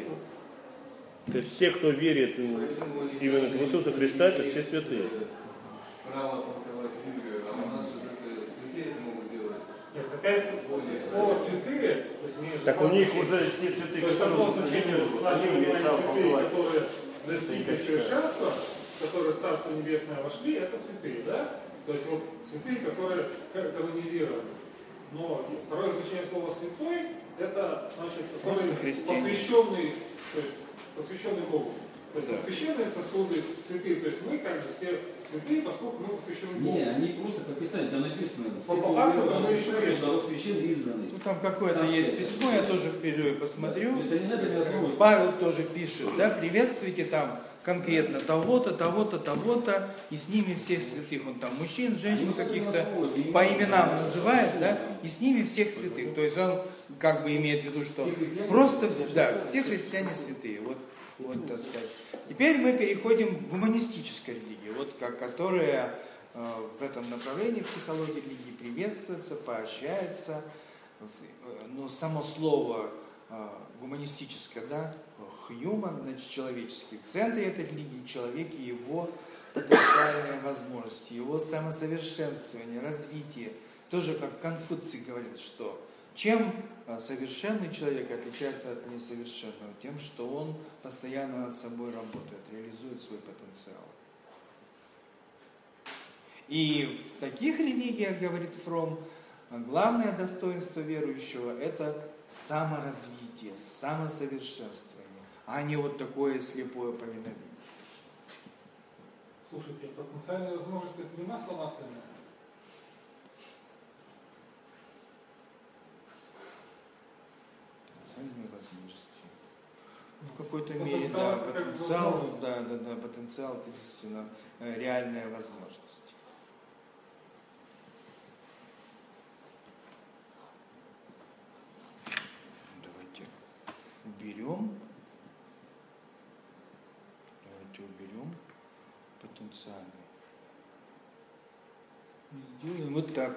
То есть все, кто верит именно в Иисуса Христа, это все святые.
Право толковать Библию, а у нас же только святые это могут делать.
Нет, опять слово святые, то есть имеет
Так у них уже те святые,
то есть одно
которые
значение
живут,
в нашем
они имеют
понимании
право
святые,
толковать.
которые достигли совершенства, которые в Царство Небесное вошли, это святые, да? То есть вот святые, которые канонизированы. Но второе значение слова святой, это значит, который
Просто христианин.
посвященный, то есть посвященный Богу. То есть
Да.
вот священные сосуды святые, то есть мы как же все святые, поскольку мы посвящены Богу.
Не, они просто по Писанию, там написано.
По-
все
по факту,
уверовали,
оно еще
что
есть.
народ священный избранный.
Ну там какое-то
Там
есть
святые.
письмо, я тоже в перерыве посмотрю.
То есть они на это не основываются.
Павел тоже пишет, да, приветствуйте там конкретно того-то, того-то, того-то, и с ними всех святых. Он там мужчин, женщин каких-то по именам называет, да, и с ними всех святых. То есть он как бы имеет в виду, что просто да, все христиане святые. Вот, вот, так сказать. Теперь мы переходим к гуманистической религии, вот, как, которая э, в этом направлении психологии религии приветствуется, поощряется. Но само слово э, гуманистическое, да, human, значит, человеческий. В центре этой религии человек и его потенциальные возможности, его самосовершенствование, развитие. Тоже как Конфуций говорит, что чем совершенный человек отличается от несовершенного? Тем, что он постоянно над собой работает, реализует свой потенциал. И в таких религиях, говорит Фром, главное достоинство верующего – это саморазвитие, самосовершенствование, а не вот такое слепое повиновение.
Слушайте, потенциальные возможности это не масло масляное.
Потенциальные возможности. Ну, в какой-то мере, да, потенциал, да, да, да, потенциал это действительно реальная возможность. Давайте уберем. Давайте уберем потенциальный. Сделаем вот так.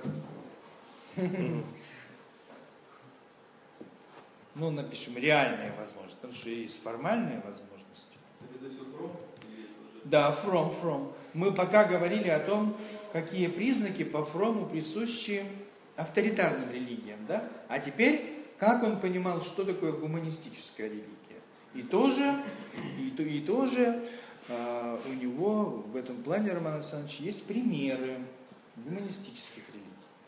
Ну, напишем реальные возможности, потому что есть формальные возможности.
Это все from?
Да, from, from. Мы пока говорили о том, какие признаки по фрому присущи авторитарным религиям, да? А теперь, как он понимал, что такое гуманистическая религия. И тоже, и, то, и тоже э, у него в этом плане, Роман Александрович, есть примеры гуманистических религий.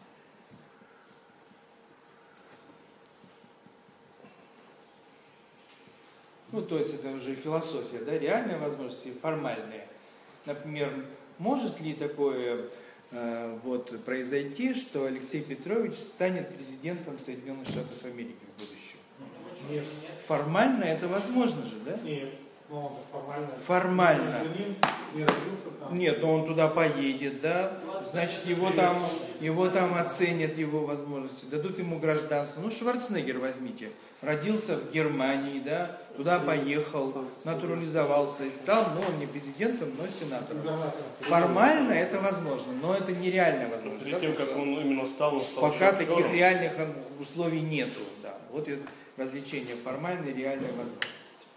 Ну, то есть это уже философия, да, реальные возможности, формальные. Например, может ли такое э, вот, произойти, что Алексей Петрович станет президентом Соединенных Штатов Америки в будущем?
Нет.
Формально это возможно же, да?
Нет. Но он формально.
Формально.
Не родился там.
Нет, но он туда поедет, да? Значит, его там, его там оценят, его возможности, дадут ему гражданство. Ну, Шварценеггер возьмите. Родился в Германии, да, туда поехал, натурализовался и стал, ну, он не президентом, но сенатором. Формально это возможно, но это нереально возможно.
Перед тем, как он именно стал, он стал
пока
шофером.
таких реальных условий нету, да. Вот это развлечение формальной и реальной возможности.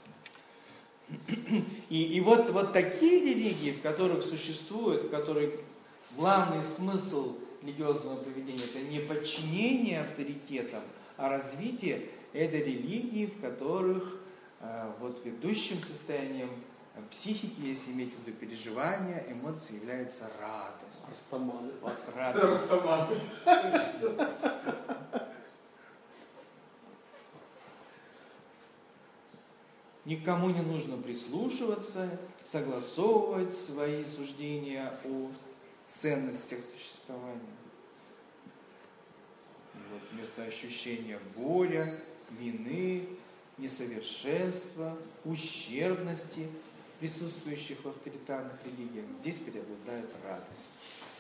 И, и вот, вот такие религии, в которых существует, в которых главный смысл религиозного поведения это не подчинение авторитетам, а развитие, это религии, в которых э, вот ведущим состоянием психики, если иметь в виду переживания, эмоции, является радость.
Растаманы.
Вот радость.
Растаманы.
Никому не нужно прислушиваться, согласовывать свои суждения о ценностях существования. Вот вместо ощущения горя, вины, несовершенства, ущербности, присутствующих в авторитарных религиях, здесь преобладает радость.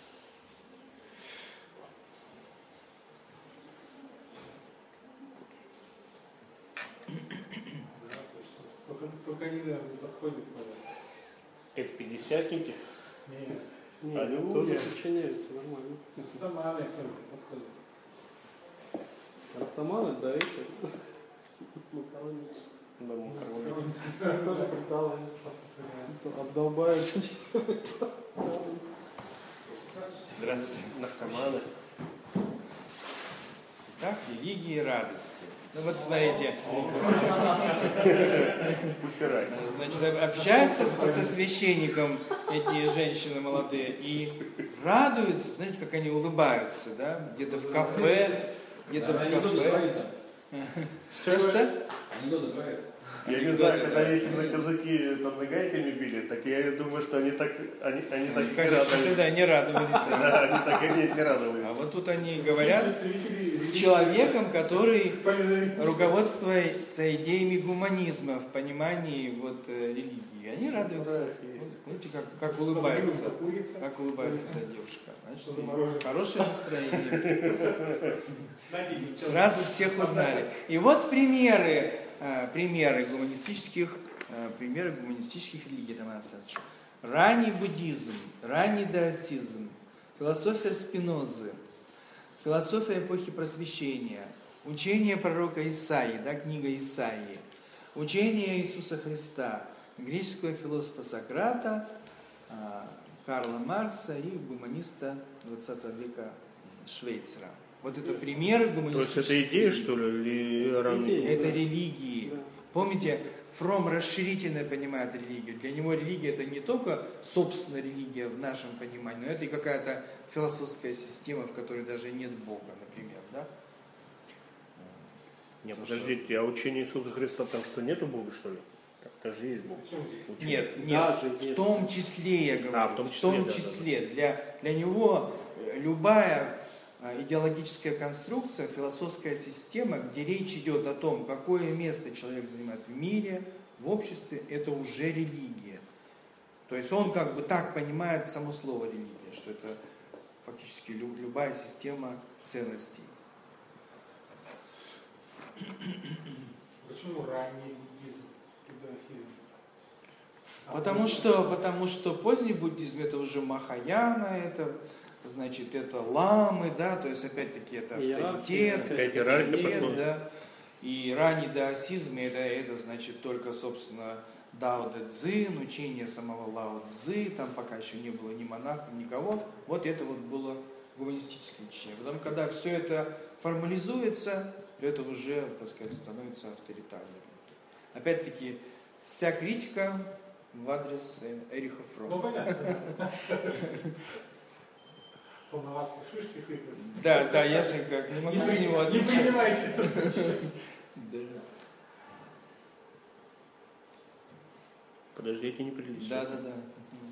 Только, только они, наверное, не подходят.
Это пятидесятники?
Нет.
Нет,
Аллилуйя.
тоже подчиняется, нормально.
Растаманы только подходят.
Растаманы, да, это макароны.
Да, макароны.
Тоже прикалываются. Обдолбаются.
Здравствуйте.
Наркоманы.
Итак, религии радости. Ну вот смотрите,
Усирай.
значит, общаются с, со священником эти женщины молодые и радуются, знаете, как они улыбаются, да, где-то в кафе, где-то в кафе. Что-что?
Анекдоты правят.
Я не знаю, когда их на казаки там нагайками били, так я думаю, что они так, они, они так не
Конечно,
радовались.
да, не радовались. Да.
Да, они так и не, не радовались.
А вот тут они говорят с человеком, который руководствуется идеями гуманизма в понимании вот, религии. Они радуются. Видите, как, как улыбается. Как улыбается эта девушка. Значит, хорошее настроение. Сразу всех узнали. И вот примеры, примеры гуманистических, примеры гуманистических религий, Роман Александрович. Ранний буддизм, ранний даосизм, философия Спинозы, философия эпохи Просвещения, учение пророка Исаии, да, книга Исаии, учение Иисуса Христа, греческого философа Сократа, Карла Маркса и гуманиста двадцатого века Швейцера. Вот это примеры гуманистических.
То есть это идея, что ли, или ранее?
Это религии. Помните, Фром расширительно понимает религию. Для него религия это не только собственная религия в нашем понимании, но это и какая-то философская система, в которой даже нет Бога, например, да?
Нет, подождите, а учение Иисуса Христа там что, нету Бога, что ли? Даже есть Бог.
Нет, нет,
Даже
в
если.
том числе, я говорю,
А, в том числе,
в том
да,
числе. Для, для него любая идеологическая конструкция, философская система, где речь идет о том, какое место человек занимает в мире, в обществе, это уже религия. То есть он как бы так понимает само слово религия, что это фактически любая система ценностей.
Почему ранний буддизм, иудаизм?
Потому что, потому что поздний буддизм это уже Махаяна, это значит это ламы, да, то есть опять-таки это авторитет, авторитет, да. И ранний даосизм это, это значит только, собственно, Дао Дэ Цзин, учение самого Лао Цзы, там пока еще не было ни монахов, никого. Вот это вот было гуманистическое учение. Потом, когда все это формализуется, то это уже, так сказать, становится авторитарным. Опять-таки, вся критика в адрес Эриха Фромма.
Ну, понятно. То на вас шишки сыпятся.
Да, да, я же как не могу на него отвечать.
Не принимайте это совершенно.
Подождите, не прилетит.
Да, да, да.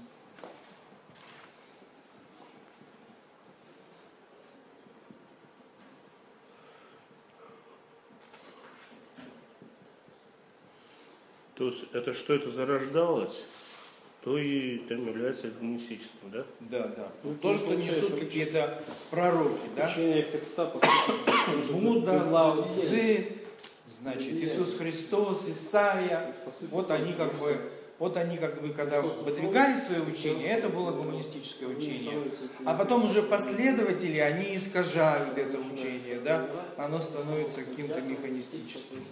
То есть это что это зарождалось, то и там является гуманистическим, да?
Да, да.
Ну,
То, что несут какие-то пророки, да?
Учение Христа, по сути,
Будда, Лао Цзы, значит, Иисус Христос, Исаия. Вот они как бы, вот они как бы, когда выдвигали свое учение, это было гуманистическое учение. А потом уже последователи, они искажают это учение, да? Оно становится каким-то механистическим.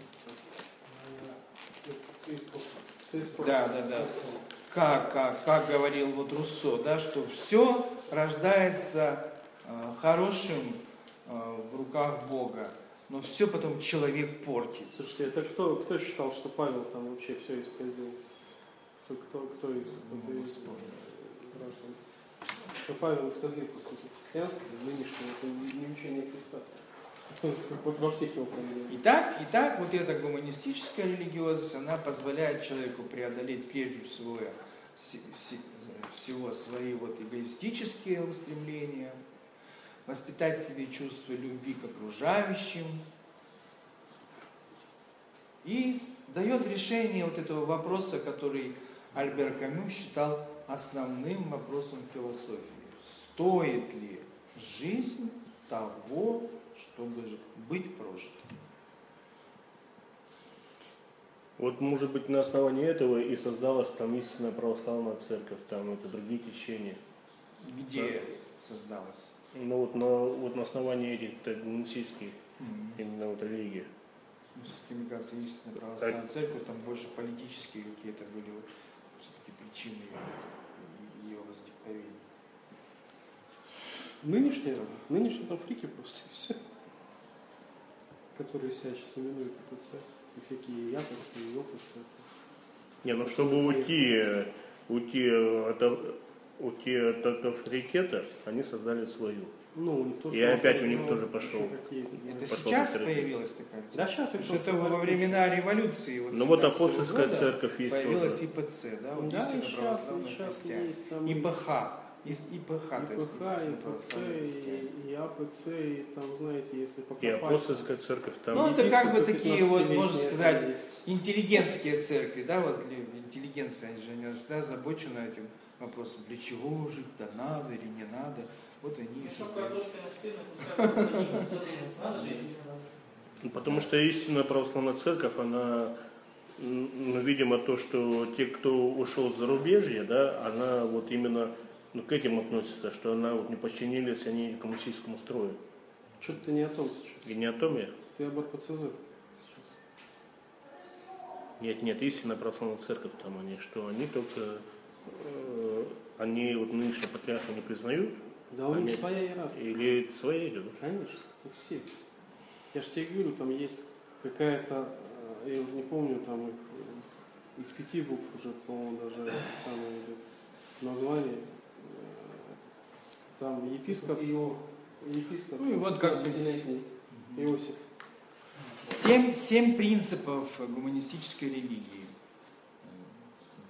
Да, да, да. Как, как, как говорил вот Руссо, да, что все рождается э, хорошим э, в руках Бога, но все потом человек портит.
Слушайте, это кто, кто считал, что Павел там вообще все исказил? Кто, кто, кто из, кто из граждан? Что Павел исказил, по сути, христианство, нынешнее, это не учение Христа. Во всех его проявлениях.
Итак, итак, вот эта гуманистическая религиозность, она позволяет человеку преодолеть прежде всего, всего свои вот эгоистические устремления, воспитать в себе чувство любви к окружающим и дает решение вот этого вопроса, который Альбер Камю считал основным вопросом философии. Стоит ли жизнь того, чтобы быть прожитым?
Вот, может быть, на основании этого и создалась там истинная православная церковь, там это другие течения.
Где да? создалась?
Ну вот на, вот на основании этих гуманистических mm-hmm. именно вот религий.
Ну, все-таки, мне кажется, истинная православная так. церковь, там больше политические какие-то были вот, все-таки причины ее, ее возникновения.
Нынешние, да. нынешние там фрики просто все, которые себя сейчас именуют ИПЦ, и всякие ЯПЦ и ОПЦ.
Не, ну чтобы уйти, уйти от, уйти от авторитета, они создали свою.
Ну, у них тоже
и опять у них тоже пошел.
Это пошел сейчас появилась такая церковь?
Да, сейчас.
Что это во времена революции. Вот
ну вот апостольская церковь есть
появилась
тоже.
ИПЦ, да, вот
да,
истинно православных христиан. ИПХ. Из ИПХ, то есть
ИПЦ, и АПЦ, и там, знаете, если покопать...
И апостольская церковь там.
Ну, это как бы такие, вот, можно сказать, интеллигентские церкви, да, вот интеллигенция, они же не всегда озабочены этим вопросом, для чего жить, да надо или не надо. Вот они и создают.
Потому что истинная православная церковь, она, ну, видимо, то, что те, кто ушел с зарубежья, да, она вот именно ну, к этим относится, что она вот не подчинились они коммунистическому строю.
Что-то ты не о том сейчас.
И не о том я?
Ты об РПЦЗ сейчас.
Нет, нет, истинная православная церковь там они, что они только, э, они вот нынешнего патриарха не признают.
Да у них своя иерархия.
Или своя идет?
Конечно, у всех. Я же тебе говорю, там есть какая-то, я уже не помню, там их из пяти букв уже, по-моему, даже самое идет название. Там епископ, епископ,
ну и вот как бы
Иосиф.
Семь, семь принципов гуманистической религии.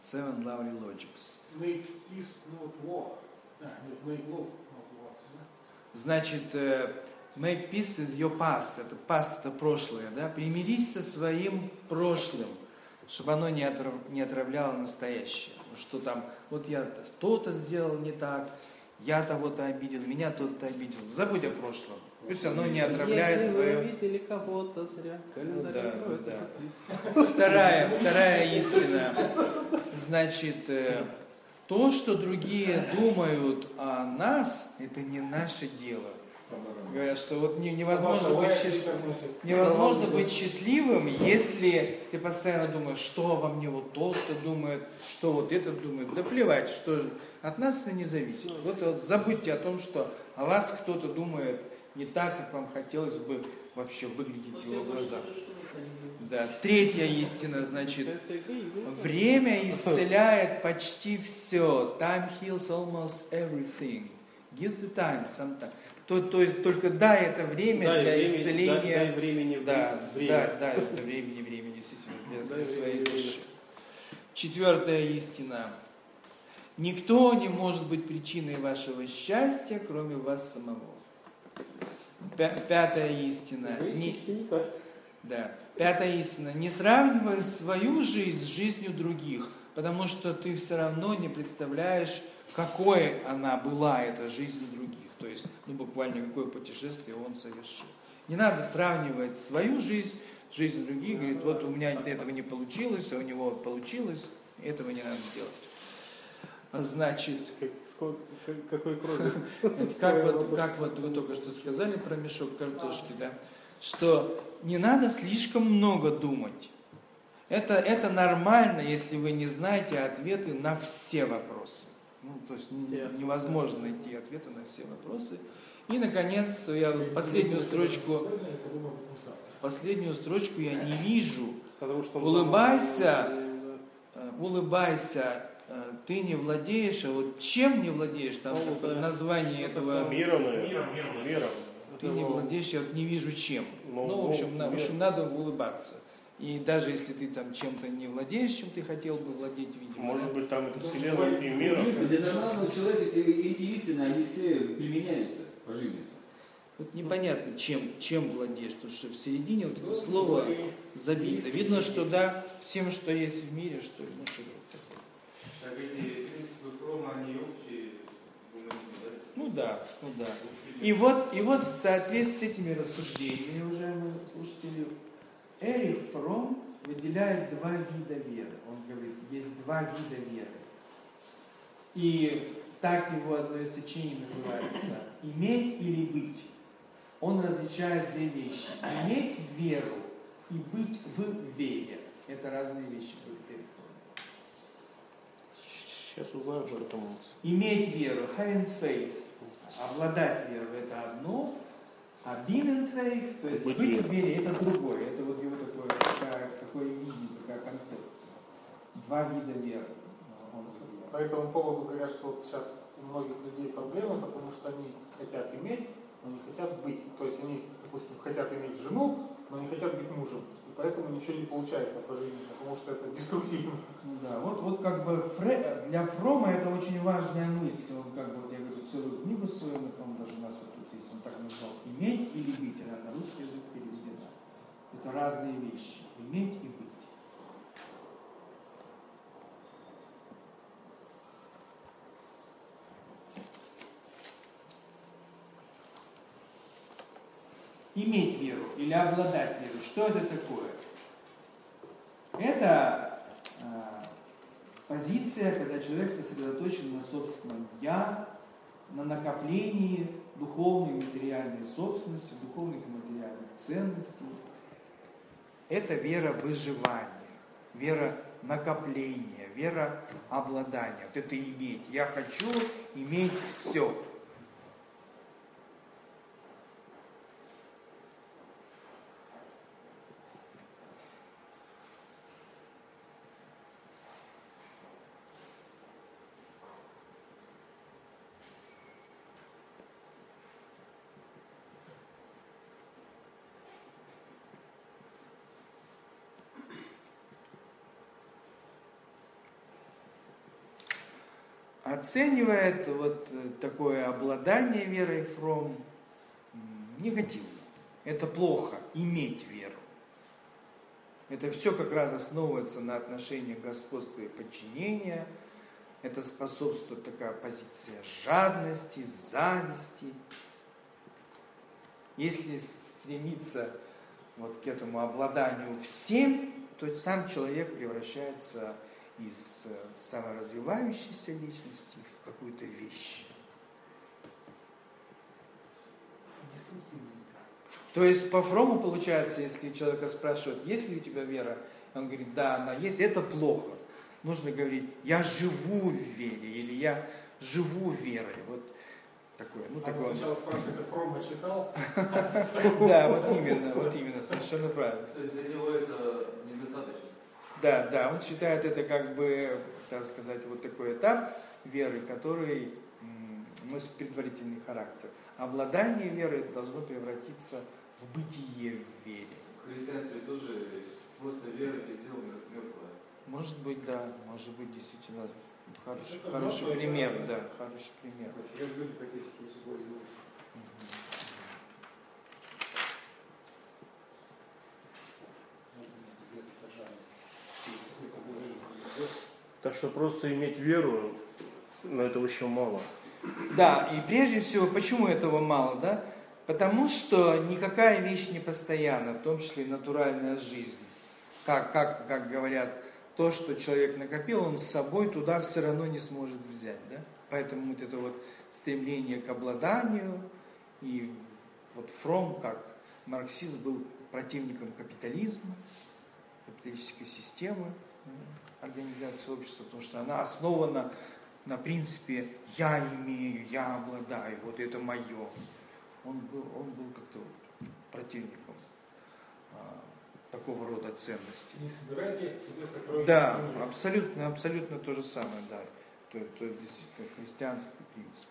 Seven Lovely Logics.
Make peace, not war. А, нет, make love, not war. Да?
Значит, make peace with your past. Это past, это прошлое, да? Примирись со своим прошлым, чтобы оно не, отрав, не отравляло настоящее. Что там, вот я то-то сделал не так, я того-то обидел, меня тот-то обидел. Забудь о прошлом. Пусть оно не отравляет
Если
твое...
вы обидели кого-то зря,
Ну, да,
календарь
да. Вторая, вторая истина. Значит, то, что другие думают о нас, это не наше дело. Говорят, что вот невозможно быть, счаст... невозможно быть счастливым, если ты постоянно думаешь, что обо мне вот тот-то думает, что вот этот думает. Да плевать, что от нас это не зависит. Вот, вот забудьте о том, что о вас кто-то думает не так, как вам хотелось бы вообще выглядеть в его глазах. Да. Третья истина, значит, время исцеляет почти все. Time heals almost everything. Give the time sometime. То, то есть только дай это время дай для времени, исцеления. Дай, дай времени, да, время. Да, да, это времени, времени, действительно, для, для своей души. Четвертая истина. Никто не может быть причиной вашего счастья, кроме вас самого. Пятая истина. Не, да. Пятая истина. Не сравнивай свою жизнь с жизнью других, потому что ты все равно не представляешь, какой она была, эта жизнь других. То есть, ну, буквально, какое путешествие он совершил. Не надо сравнивать свою жизнь с жизнью других. Говорит, вот у меня этого не получилось, а у него получилось. Этого не надо делать. Значит...
Как, сколько, как, какой крови?
Как вот, как вот вы только что сказали про мешок картошки, да? Что не надо слишком много думать. Это, это нормально, если вы не знаете ответы на все вопросы. Ну, то есть невозможно найти ответы на все вопросы. И, наконец, я последнюю строчку, последнюю строчку я не вижу. Улыбайся, улыбайся, ты не владеешь, а вот чем не владеешь, там название этого...
Миром, миром, миром.
Ты не владеешь, я вот не вижу чем. Ну, в общем, в общем, надо улыбаться. И даже если ты там чем-то не владеешь, чем ты хотел бы владеть, видимо.
Может быть, там это вселенная и миром.
Для нормального человека эти, эти истины, они все применяются по жизни.
Вот непонятно, чем, чем владеешь, потому что в середине вот это слово забито. Видно, что да, всем, что есть в мире, что ли, ну что такое.
Так эти принципы Фрома, они общие, да?
Ну да, ну да. И вот, и вот в соответствии с этими рассуждениями, уважаемые слушатели, Эрих Фром выделяет два вида веры. Он говорит, есть два вида веры. И так его одно из сочинений называется «Иметь или быть». Он различает две вещи. Иметь веру и быть в вере. Это разные вещи.
Сейчас узнаем, что там у нас.
Иметь веру, having faith, обладать верой, это одно. А being in faith, то есть быть, быть в вере, это другое. Это вот его такое, такое, такое видение, такая концепция. Два вида веры.
По этому поводу говорят, что вот сейчас у многих людей проблемы, потому что они хотят иметь, но не хотят быть. То есть они, допустим, хотят иметь жену, но не хотят быть мужем. И поэтому ничего не получается по жизни, потому что это деструктивно.
Да, вот, вот как бы Фре... для Фрома это очень важная мысль. Он как бы, вот я говорю, целую книгу свою, но он даже у нас вот тут есть, он так назвал, иметь или быть, она на русский язык переведена. Это разные вещи, иметь и быть. Иметь веру или обладать верой. Что это такое? Это э, позиция, когда человек сосредоточен на собственном «я», на накоплении духовной и материальной собственности, духовных и материальных ценностей. Это вера выживания, вера накопления, вера обладания. Вот это иметь. Я хочу иметь все. оценивает вот такое обладание верой Фром негативно. Это плохо, иметь веру. Это все как раз основывается на отношениях господства и подчинения. Это способствует такая позиция жадности, зависти. Если стремиться вот к этому обладанию всем, то сам человек превращается из саморазвивающейся личности в какую-то вещь. То есть по Фрому получается, если человека спрашивают, есть ли у тебя вера, он говорит, да, она есть, это плохо. Нужно говорить, я живу в вере, или я живу верой. Вот такое. Ну,
а
такое.
Сначала спрашивают, ты Фрома читал?
Да, вот именно, вот именно, совершенно правильно.
То есть для него это недостаточно?
Да, да, он считает это как бы, так сказать, вот такой этап веры, который носит предварительный характер. Обладание верой должно превратиться в бытие в вере.
В христианстве тоже просто вера без дела мертвая.
Может быть, да, может быть, действительно хороший,
Это
хороший
мертвая,
пример,
да.
да, хороший пример.
Я люблю практически свой душ.
Так что просто иметь веру, но этого еще мало.
Да, и прежде всего, почему этого мало, да? Потому что никакая вещь не постоянна, в том числе и натуральная жизнь. Как, как, как говорят, то, что человек накопил, он с собой туда все равно не сможет взять, да? Поэтому вот это вот стремление к обладанию, и вот Фром, как марксист, был противником капитализма, капиталистической системы организации общества, потому что она основана на принципе «я имею, я обладаю, вот это мое». Он был, он был как-то противником а, такого рода ценностей.
Не собирайте себе сокровища.
Да, абсолютно, абсолютно то же самое, да. То, то действительно христианский принцип.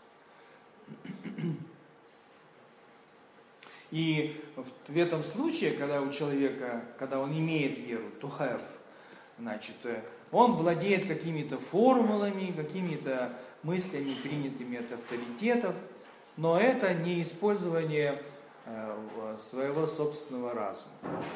И в, в этом случае, когда у человека, когда он имеет веру, to have, значит, он владеет какими-то формулами, какими-то мыслями, принятыми от авторитетов, но это не использование э, своего собственного разума.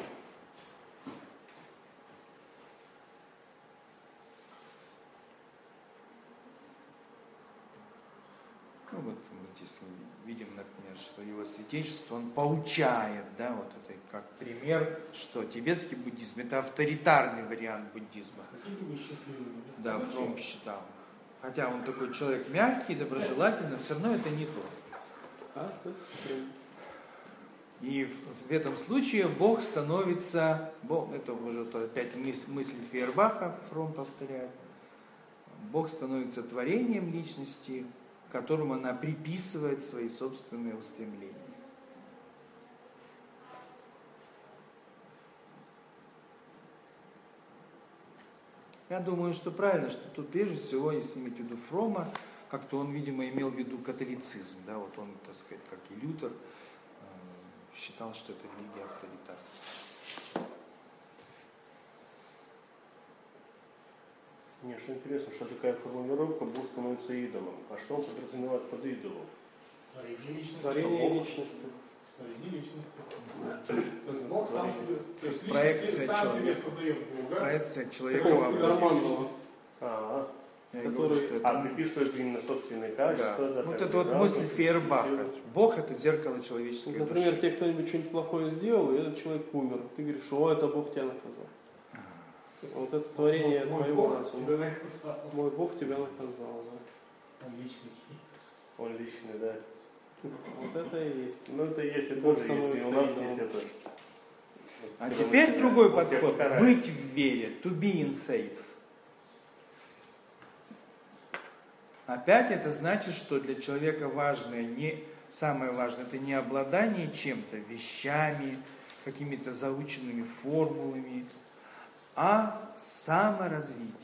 Ну вот мы здесь видим, например, что его святейшество, он поучает, да, вот это как пример, что тибетский буддизм это авторитарный вариант буддизма.
Хотите быть счастливыми?
Да, Фром считал. Хотя он такой человек мягкий, доброжелательный, все равно это не то. И в, в этом случае Бог становится, Бог, это уже то, опять мысль, мысль Фейербаха, Фром повторяет, Бог становится творением личности, которому она приписывает свои собственные устремления. Я думаю, что правильно, что тут прежде всего, если иметь в виду Фрома, как-то он, видимо, имел в виду католицизм, да, вот он, так сказать, как и Лютер, э, считал, что это религия авторитарная.
Мне что интересно, что такая формулировка «Бог становится идолом». А что он подразумевает под идолом?
Творение личности.
Творение личности.
Творение личности. То есть Бог сам себе, то есть
Проекция
личность сам
человека.
себе создает Бога.
Проекция человека
Такого
во
нормального.
А,
Я
который-
говорю, что это-
а приписывает именно собственные качества.
Да.
Да,
Вот
так
это вот
же,
мысль
разум,
Фейербаха.
силу.
Бог это зеркало человеческой
Вот, например,
души.
тебе кто-нибудь что-нибудь плохое сделал, и этот человек умер. Ты говоришь, о, это Бог тебя наказал. Вот это творение
Мой
твоего
Бог
разума.
тебя наказал.
Мой Бог тебя наказал, да.
Он личный.
Он личный, да.
Вот это и есть.
Ну это если
Бог
тоже есть, и у
становится
нас
идолом.
есть это.
А
Вот
теперь
когда
другой
он тебя
подход.
покарает.
Быть в вере. To be in faith. Опять это значит, что для человека важное, не, самое важное, это не обладание чем-то, вещами, какими-то заученными формулами, а саморазвитие.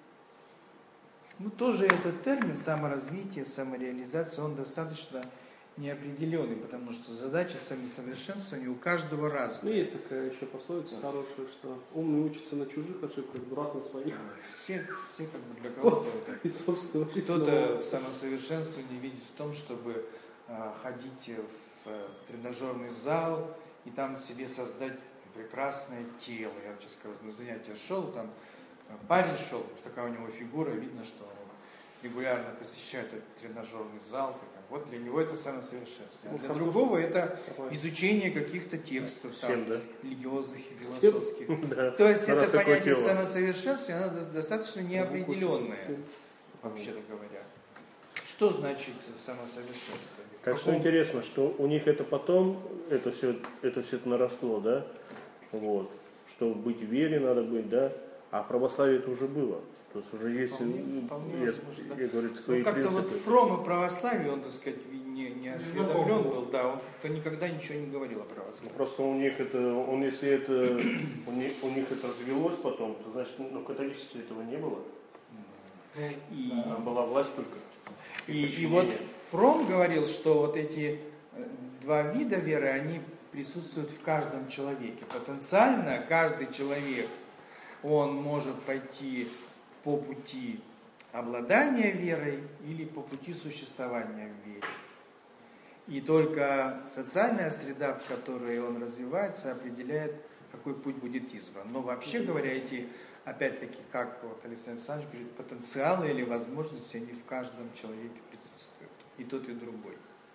Ну, тоже этот термин саморазвитие, самореализация, он достаточно неопределенный, потому что задача самосовершенствования у каждого разная.
Ну, есть такая еще пословица хорошая, что умный учится на чужих ошибках, дурак на своих.
Все, все как бы для кого-то вот так.
И, собственно,
Кто-то самосовершенствование видит в том, чтобы а, ходить в, в тренажерный зал и там себе создать прекрасное тело. Я сейчас как раз на занятия шел, там парень шел, такая у него фигура, видно, что он регулярно посещает этот тренажерный зал. Вот для него это самосовершенствование. А для другого это изучение каких-то текстов там, да? Религиозных и философских. Да. То есть это понятие самосовершенствования, оно достаточно неопределенное, вообще-то говоря. Что значит самосовершенствование?
Так что интересно, что у них это потом, это все это, все это наросло, да? Вот. Что быть в вере надо быть, да? А православие это уже было. То есть уже есть,
вполне, вполне
я,
возможно,
я,
да.
говорю, свои
ну, как-то
принципы.
вот Фром и православие, он, так сказать, не, не осведомлен был, да, он как-то никогда ничего не говорил о православии.
Просто у них это, он если это, у них, у них это развелось потом, то значит, ну, в католичестве этого не было.
И,
Там была власть только.
И, и, и вот Фром говорил, что вот эти два вида веры, они присутствуют в каждом человеке. Потенциально каждый человек, он может пойти по пути обладания верой или по пути существования в вере. И только социальная среда, в которой он развивается, определяет, какой путь будет избран. Но вообще говоря, эти, опять-таки, как вот Александр Александрович говорит, потенциалы или возможности, они в каждом человеке присутствуют. И тот, и другой.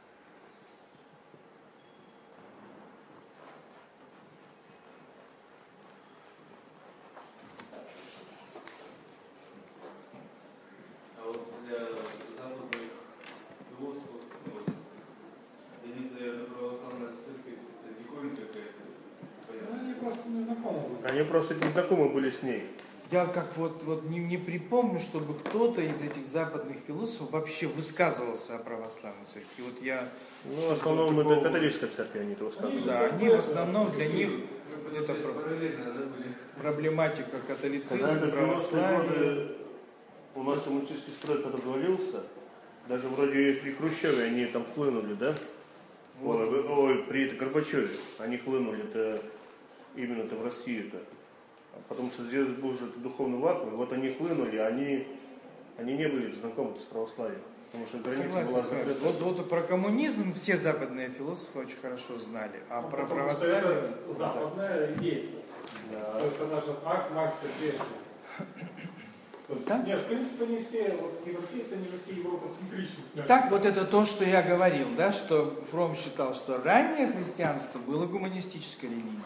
Они просто не знакомы были с ней.
Я как вот, вот не, не припомню, чтобы кто-то из этих западных философов вообще высказывался о православной церкви. Вот я,
ну, в основном такого... это католическая церковь, они это высказывают.
Да, они в основном для них это проблематика католицизма, православия.
У нас коммунистический строй развалился, даже вроде при Хрущеве они там хлынули, да? Вот. Ой, ой, при Горбачеве они хлынули-то именно-то в Россию-то. Потому что здесь был же духовный вакуум, и вот они хлынули, они, они не были знакомы с православием. Потому что граница
согласен,
была закрыта.
Вот, вот про коммунизм все западные философы очень хорошо знали, а ну, про православие...
Это западная идея. Да. То есть это же акт Маркса
да?
Нет, в принципе, не все вот, европейцы, они же все европоцентричны.
Так вот это то, что я говорил, да, что Фром считал, что раннее христианство было гуманистической религией.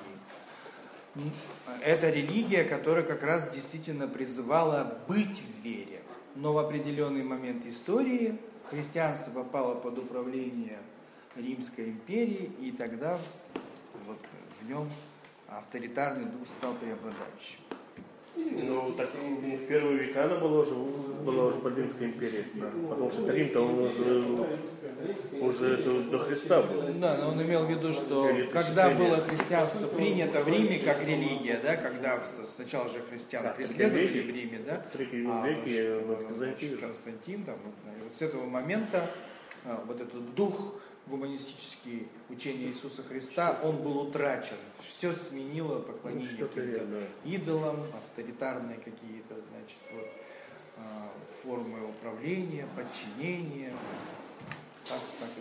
Это религия, которая как раз действительно призывала быть в вере. Но в определенный момент истории христианство попало под управление Римской империи, и тогда вот в нем авторитарный дух стал преобладающим.
Ну, так в первые века она была уже, была уже под Римской империей, да. Потому что Рим-то он уже, уже это до Христа был.
Да, но он имел в виду, что когда было христианство принято в Риме как религия, да, когда сначала же христиан да, преследовали в Риме, да,
в третьем веке
а, Константин, там, вот с этого момента а, вот этот дух гуманистический учения Иисуса Христа, он был утрачен. Все сменило поклонение ну, каким-то да. идолам, авторитарные какие-то, значит, вот, формы управления, подчинения. Так, так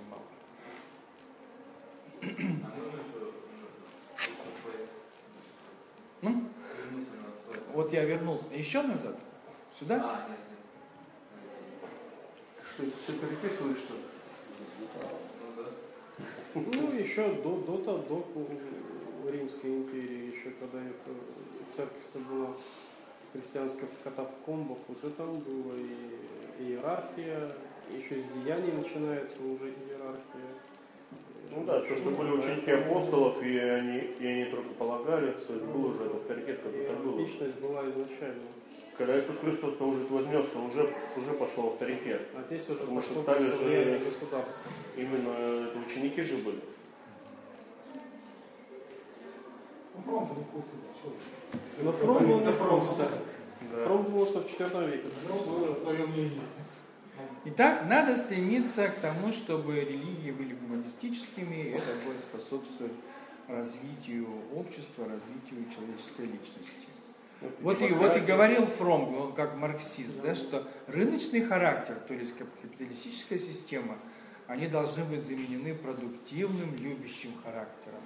это понимал. Ну? Вот я вернулся. Еще назад? Сюда?
А, нет, нет.
Что, это все переписываешь, что ли?
Ну, еще до, до, до, до Римской империи, еще когда это, церковь-то была христианская в катакомбах, уже там была и иерархия, еще с деяний начинается уже иерархия.
Ну да, то, что были ученики апостолов, и они, и они только полагали, то есть был уже этот авторитет, как-то был.
Личность была изначально.
Когда Иисус Христос уже вознесся, уже, уже пошел авторитет.
А здесь уже
потому что стали же
государства.
Именно это ученики же были.
Но Фром был не Фром. Фром думал, что в четвертом веке.
Фром было свое мнение.
Итак, надо стремиться к тому, чтобы религии были гуманистическими, и это будет способствовать развитию общества, развитию человеческой личности. Вот, вот, и, вот и говорил Фромм, он как марксист, да, что рыночный характер, то есть капиталистическая система, они должны быть заменены продуктивным, любящим характером.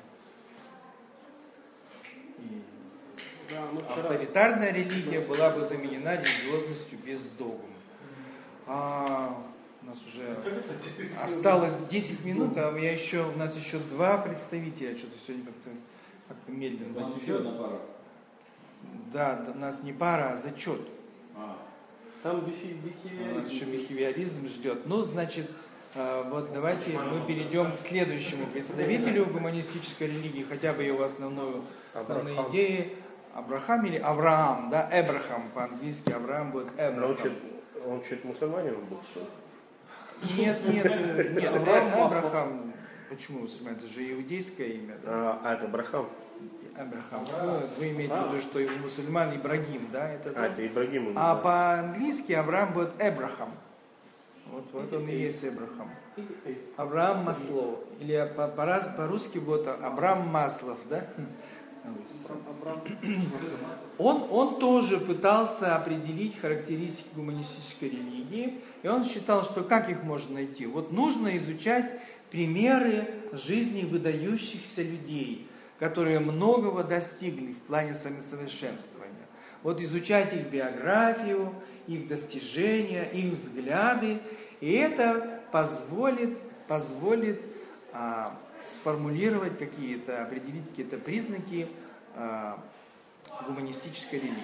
И
да,
авторитарная религия была бы заменена религиозностью без догм. А, у нас уже осталось десять минут, а у меня еще, у нас еще два представителя, что-то сегодня как-то как-то медленно.
У нас еще одна пара.
Да, у нас не пара, а зачет.
А.
Там бихевиоризм.
У нас еще бихевиоризм ждет. Ну, значит, вот давайте мы перейдем к следующему представителю гуманистической религии, хотя бы его основную, основные идеи. Абрахам или Авраам, да, Эбрахам, по-английски Авраам будет Эбрахам.
Он чуть мусульманин был, что?
Нет, нет, нет, Эбрахам, почему мусульманин? Это же иудейское имя. Да?
А, а это Абрахам?
Абрахам. Ну, вы имеете в виду, что мусульман Ибрагим, да? Это,
а, это Ибрагим.
А
да.
по-английски Авраам будет Эбрахам. Вот, вот он и есть Эбрахам. Авраам Маслоу. Или по-русски будет Абрам Маслов, да? Он, он тоже пытался определить характеристики гуманистической религии, и он считал, что как их можно найти? Вот нужно изучать примеры жизни выдающихся людей, которые многого достигли в плане самосовершенствования. Вот изучать их биографию, их достижения, их взгляды, и это позволит, позволит а, сформулировать какие-то, определить какие-то признаки а, гуманистической религии.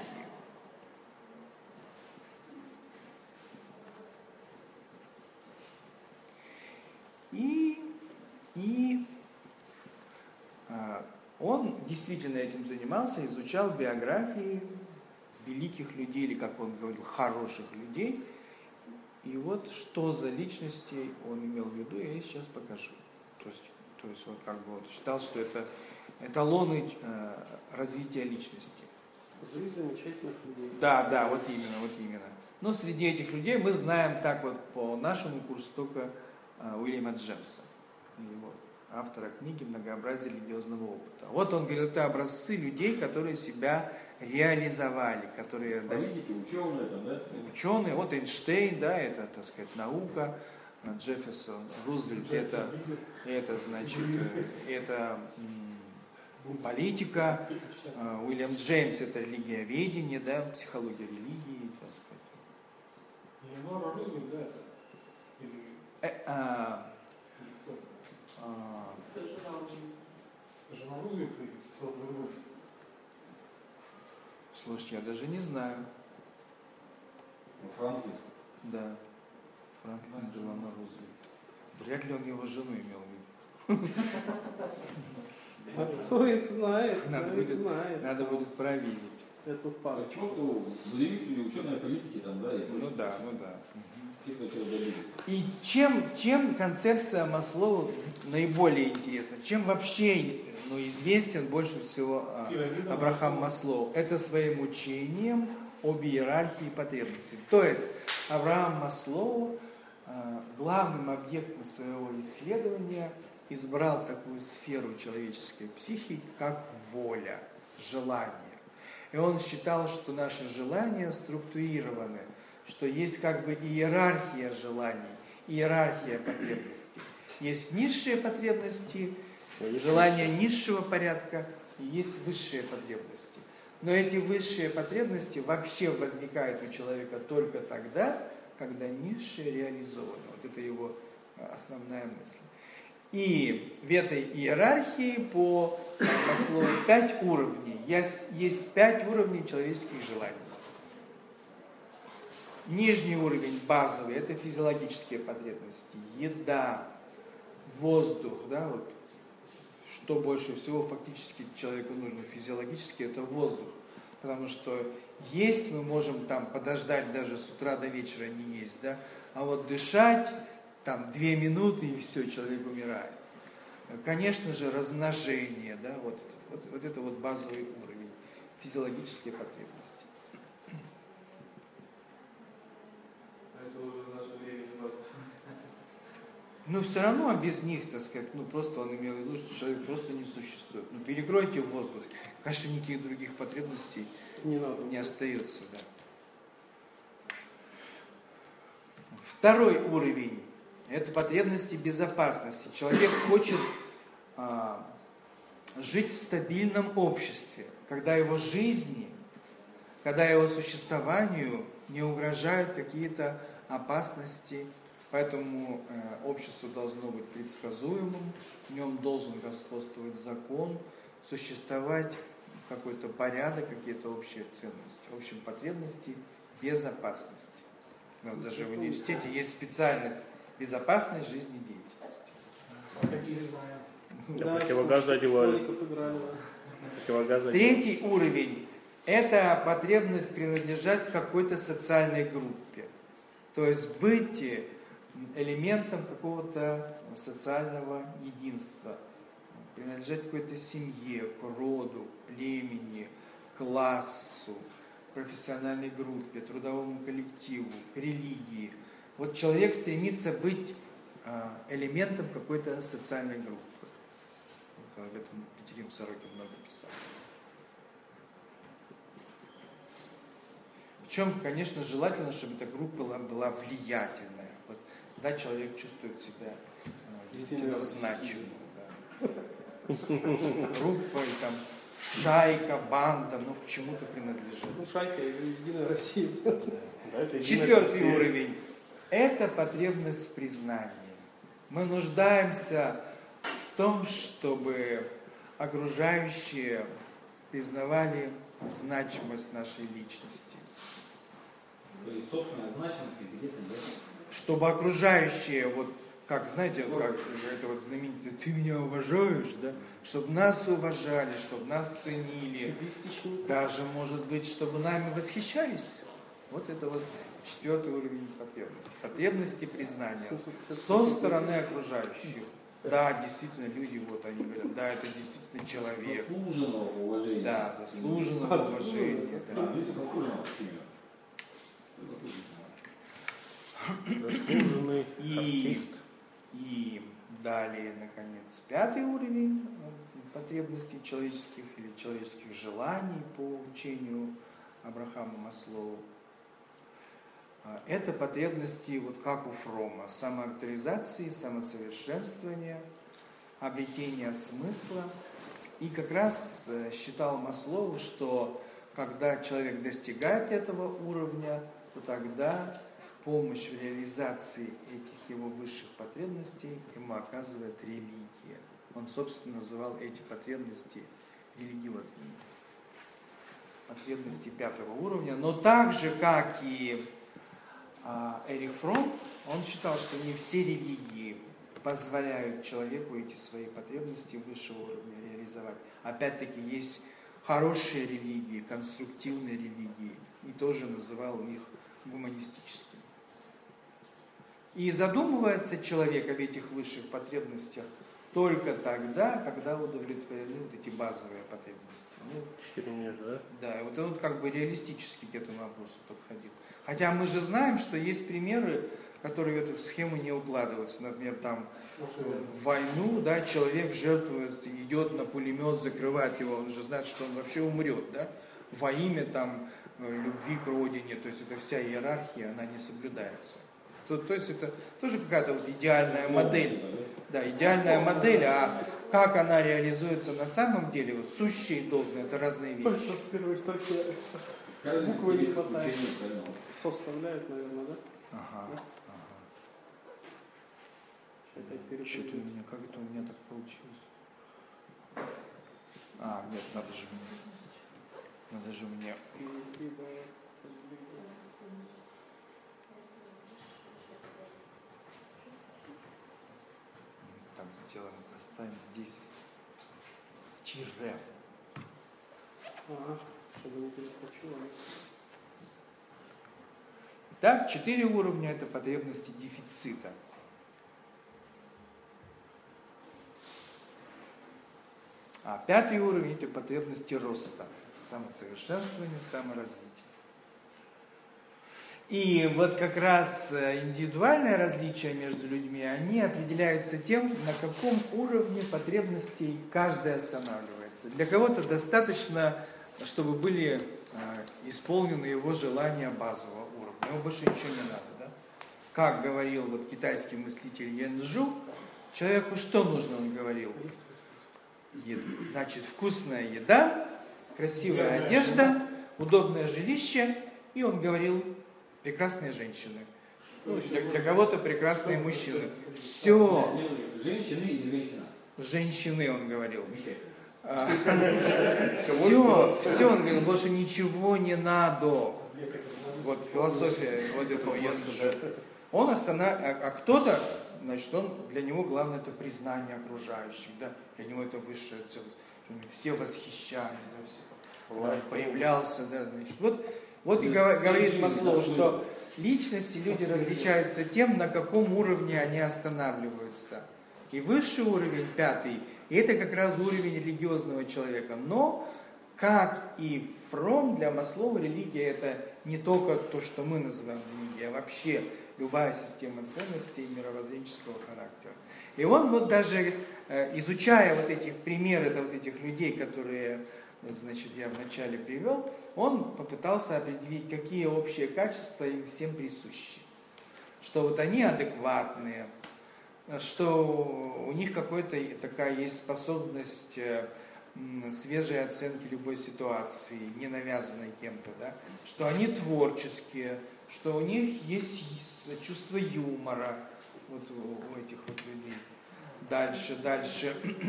И, и а, он действительно этим занимался, изучал биографии великих людей, или, как он говорил, хороших людей. И вот что за личности он имел в виду, я сейчас покажу. То есть, то есть вот как бы вот считал, что это эталоны э, развития личности.
Жизнь замечательных людей.
Да, да, вот именно, вот именно. Но среди этих людей мы знаем так вот по нашему курсу только э, Уильяма Джемса, его автора книги «Многообразие религиозного опыта». Вот он говорит, это образцы людей, которые себя реализовали, которые...
Политики, ученые, там, да?
Ученые, вот Эйнштейн, да, это, так сказать, наука, Джефферсон, Рузвельт, это, это, значит, это м, политика, Уильям Джеймс, это религиоведение, да, психология религии, так сказать.
Леонора Рузвельт, да, это? Или...
Э, а, а,
Это жена Рузвельт или кто-то другой?
Слушайте, я даже не знаю.
Франклин.
Да. Франклин Делано Рузвельт. Вряд ли он его жену имел в виду.
А кто их знает?
Надо
Кто
будет,
их знает?
надо будет проверить.
Эту пару.
Просто заявители ученые политики там, да? И
Ну да, ну да.
И
И чем, чем концепция Маслоу наиболее интересна? Чем вообще ну, известен больше всего Абрахам Маслоу? Это своим учением об иерархии потребностей. То есть Авраам Маслоу главным объектом своего исследования избрал такую сферу человеческой психики, как воля, желание. И он считал, что наши желания структурированы, что есть как бы иерархия желаний, иерархия потребностей. Есть низшие потребности, желания низшего порядка, и есть высшие потребности. Но эти высшие потребности вообще возникают у человека только тогда, когда низшие реализованы. Вот это его основная мысль. И в этой иерархии по Маслоу пять уровней. Есть, есть пять уровней человеческих желаний. Нижний уровень, базовый, это физиологические потребности. Еда, воздух, да, вот. Что больше всего фактически человеку нужно физиологически, это воздух. Потому что есть мы можем там подождать даже с утра до вечера не есть, да, а вот дышать там две минуты и все, человек умирает. Конечно же, размножение, да, вот, вот, вот это вот базовый уровень, физиологические потребности.
Это уже в наше время не
Но все равно без них, так сказать, ну просто он имел в виду, что человек просто не существует. Ну перекройте воздух, конечно, никаких других потребностей
не, надо.
не остается. Да. Второй уровень – это потребности безопасности. Человек хочет а, жить в стабильном обществе, когда его жизни, когда его существованию не угрожают какие-то опасности. Поэтому э, общество должно быть предсказуемым, в нем должен господствовать закон, существовать какой-то порядок, какие-то общие ценности. В общем, потребности безопасности. У нас даже в университете есть специальность безопасность жизнедеятельности.
Какие знаю.
Да, противогазы одевали.
Третий уровень – это потребность принадлежать к какой-то социальной группе. То есть быть элементом какого-то социального единства, принадлежать к какой-то семье, к роду, племени, классу, профессиональной группе, трудовому коллективу, к религии. Вот человек стремится быть элементом какой-то социальной группы. Вот об этом Петерим Сорокин много писал. Причем, конечно, желательно, чтобы эта группа была влиятельная. Вот, тогда человек чувствует себя э, действительно значимым. Да. Группа, и там, шайка, банда, ну, к чему-то принадлежит.
Ну, шайка и Единая Россия.
Да. Четвертый уровень – это потребность в признании. Мы нуждаемся в том, чтобы окружающие признавали значимость нашей личности.
То есть собственная значимость где-то, да?
Чтобы окружающие, вот как, знаете, как это вот знаменитое, ты меня уважаешь, да? Чтобы нас уважали, чтобы нас ценили. Даже, может быть, чтобы нами восхищались. Вот это вот четвертый уровень потребности. Потребности признания со стороны окружающих. Да, действительно, люди, вот они говорят, да, это действительно человек.
Заслуженного уважения.
Да, заслуженного уважения.
Да, люди заслуженного.
Заслуженный
и,
артист.
И далее, наконец, пятый уровень потребностей человеческих или человеческих желаний по учению Абрахама Маслоу. Это потребности, вот как у Фрома, самоактуализации, самосовершенствования, обретения смысла. И как раз считал Маслоу, что когда человек достигает этого уровня, то тогда помощь в реализации этих его высших потребностей ему оказывает религия. Он, собственно, называл эти потребности религиозными. Потребности пятого уровня. Но так же, как и а, Эрих Фром, он считал, что не все религии позволяют человеку эти свои потребности высшего уровня реализовать. Опять-таки, есть хорошие религии, конструктивные религии, и тоже называл их гуманистическими. И задумывается человек об этих высших потребностях только тогда, когда удовлетворены вот эти базовые потребности. Ну,
Четыре, да?
Да, и вот он как бы реалистически к этому вопросу подходил. Хотя мы же знаем, что есть примеры, которые в эту схему не укладываются. Например, там в войну, да, человек жертвует, идет на пулемет, закрывает его, он же знает, что он вообще умрет, да, во имя там любви к родине, то есть это вся иерархия, она не соблюдается. То, то есть это тоже какая-то вот идеальная модель, да, идеальная модель, а как она реализуется на самом деле, вот сущие и должные, это разные вещи.
В первой строке буквы не хватает. Составляет, наверное, да?
Ага.
Да?
Ага. Что-то у меня, как это у меня так получилось? А, нет, надо же мне. Надо же мне. Так, сделаем, поставим здесь тире.
Ага, чтобы не перескочило.
Итак, четыре уровня – это потребности дефицита. А пятый уровень – это потребности роста, самосовершенствования, саморазвития. И вот как раз индивидуальное различие между людьми, они определяются тем, на каком уровне потребностей каждый останавливается. Для кого-то достаточно, чтобы были э, исполнены его желания базового уровня. Ему больше ничего не надо. Да? Как говорил вот китайский мыслитель Янжу, человеку что нужно, он говорил? Еда. Значит, вкусная еда, красивая одежда, удобное жилище, и он говорил, прекрасные женщины. Ну, для, для кого-то прекрасные мужчины. Все.
Женщины или женщина?
Женщины, он говорил. А, все, все, он говорил, больше ничего не надо. Вот философия вот этого Янжу. Он останавливает, а, а кто-то, значит, он, для него главное это признание окружающих, да, для него это высшая ценность. Все восхищались, да, все. Появлялся, да, значит. Вот, вот и говорит Маслоу, что личности люди различаются тем, на каком уровне они останавливаются. И высший уровень, пятый, и это как раз уровень религиозного человека. Но, как и Фром, для Маслоу религия это не только то, что мы называем религией, а вообще любая система ценностей мировоззренческого характера. И он вот даже, изучая вот эти примеры вот этих людей, которые, значит, я вначале привел, он попытался определить, какие общие качества им всем присущи. Что вот они адекватные, что у них какая-то такая есть способность свежей оценки любой ситуации, не навязанной кем-то, да? Что они творческие, что у них есть чувство юмора вот у этих вот людей. Дальше, дальше,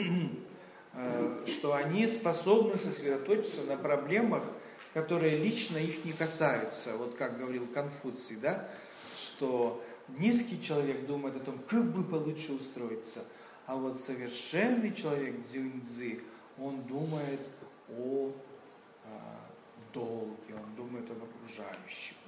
что они способны сосредоточиться на проблемах, которые лично их не касаются. Вот как говорил Конфуций, да, что низкий человек думает о том, как бы получше устроиться, а вот совершенный человек, Цзюньцзы, он думает о, о долге, он думает об окружающем.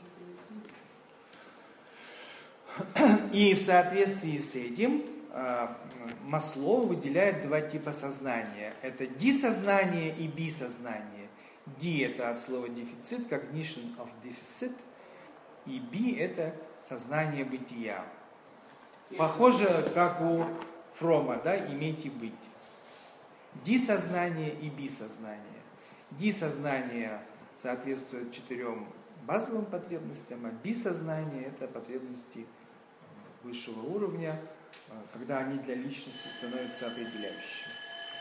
И в соответствии с этим Маслоу выделяет два типа сознания. Это ди-сознание и би-сознание. Ди это от слова дефицит, cognition of deficit, и би это сознание бытия. Похоже, как у Фрома, да, иметь и быть. Ди-сознание и би-сознание. Ди-сознание соответствует четырем базовым потребностям, а би-сознание это потребности высшего уровня, когда они для личности становятся определяющими.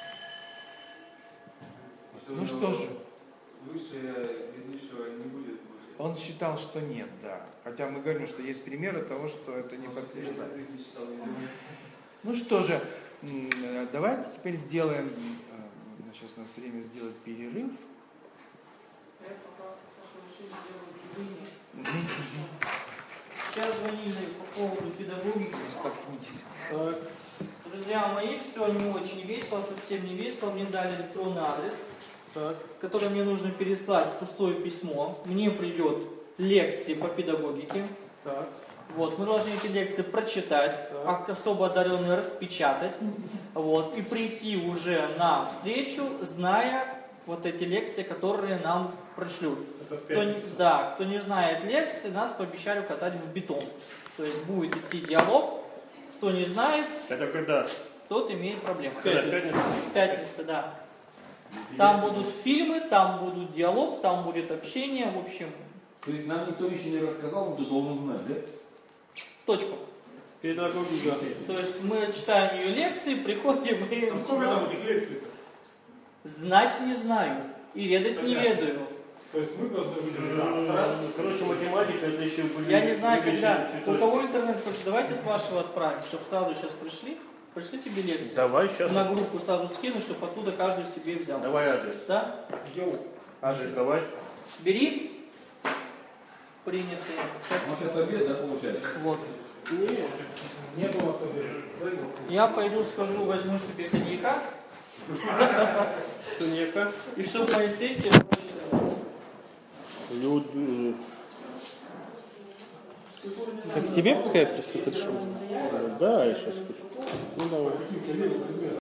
Что
ну что же.
Высшее без низшего не будет.
Он считал, что нет, да. Хотя мы говорим, что есть примеры того, что это не подтверждается. Ну что же, давайте теперь сделаем, сейчас у нас время сделать перерыв.
Я пока сделаю перерыв. Сейчас звонили по поводу педагогики.
Споткнитесь.
Друзья мои, все не очень весело, совсем не весело. Мне дали электронный адрес, так, который мне нужно переслать пустое письмо. Мне придет лекции по педагогике. Так. Вот, мы должны эти лекции прочитать, так, особо одаренные распечатать, вот, и прийти уже на встречу, зная вот эти лекции, которые нам пришлют. Кто не, да, кто не знает лекции, нас пообещали укатать в бетон. То есть будет идти диалог. Кто не знает,
это когда?
Тот имеет проблемы.
Пятница.
Пятница, да. Там будут фильмы, там будут диалог, там будет общение, в общем.
То есть нам никто еще не рассказал, кто должен знать, да?
Точку.
Педагогика.
То есть мы читаем ее лекции, приходим и...
А сколько там этих лекций?
Знать не знаю и ведать не ведаю.
То есть мы должны выделить завтра.
Короче, математика это еще были.
Я не знаю, когда. У кого интернет, давайте с вашего отправим, чтобы сразу сейчас пришли. Пришли тебе лекции.
Давай сейчас.
На группу сразу скину, чтобы оттуда каждый себе взял.
Давай адрес.
Да?
Йоу. Адрес давай.
Бери. Принятые.
Сейчас, ну, сейчас обед, да, получается?
Вот.
Нет, не было обеда.
Я пойду схожу, возьму себе коньяка.
Коньяка.
И чтобы моя сессия...
Люди.
Так тебе пускай присыпят, что ли?
Да, я сейчас скажу.
Ну давай.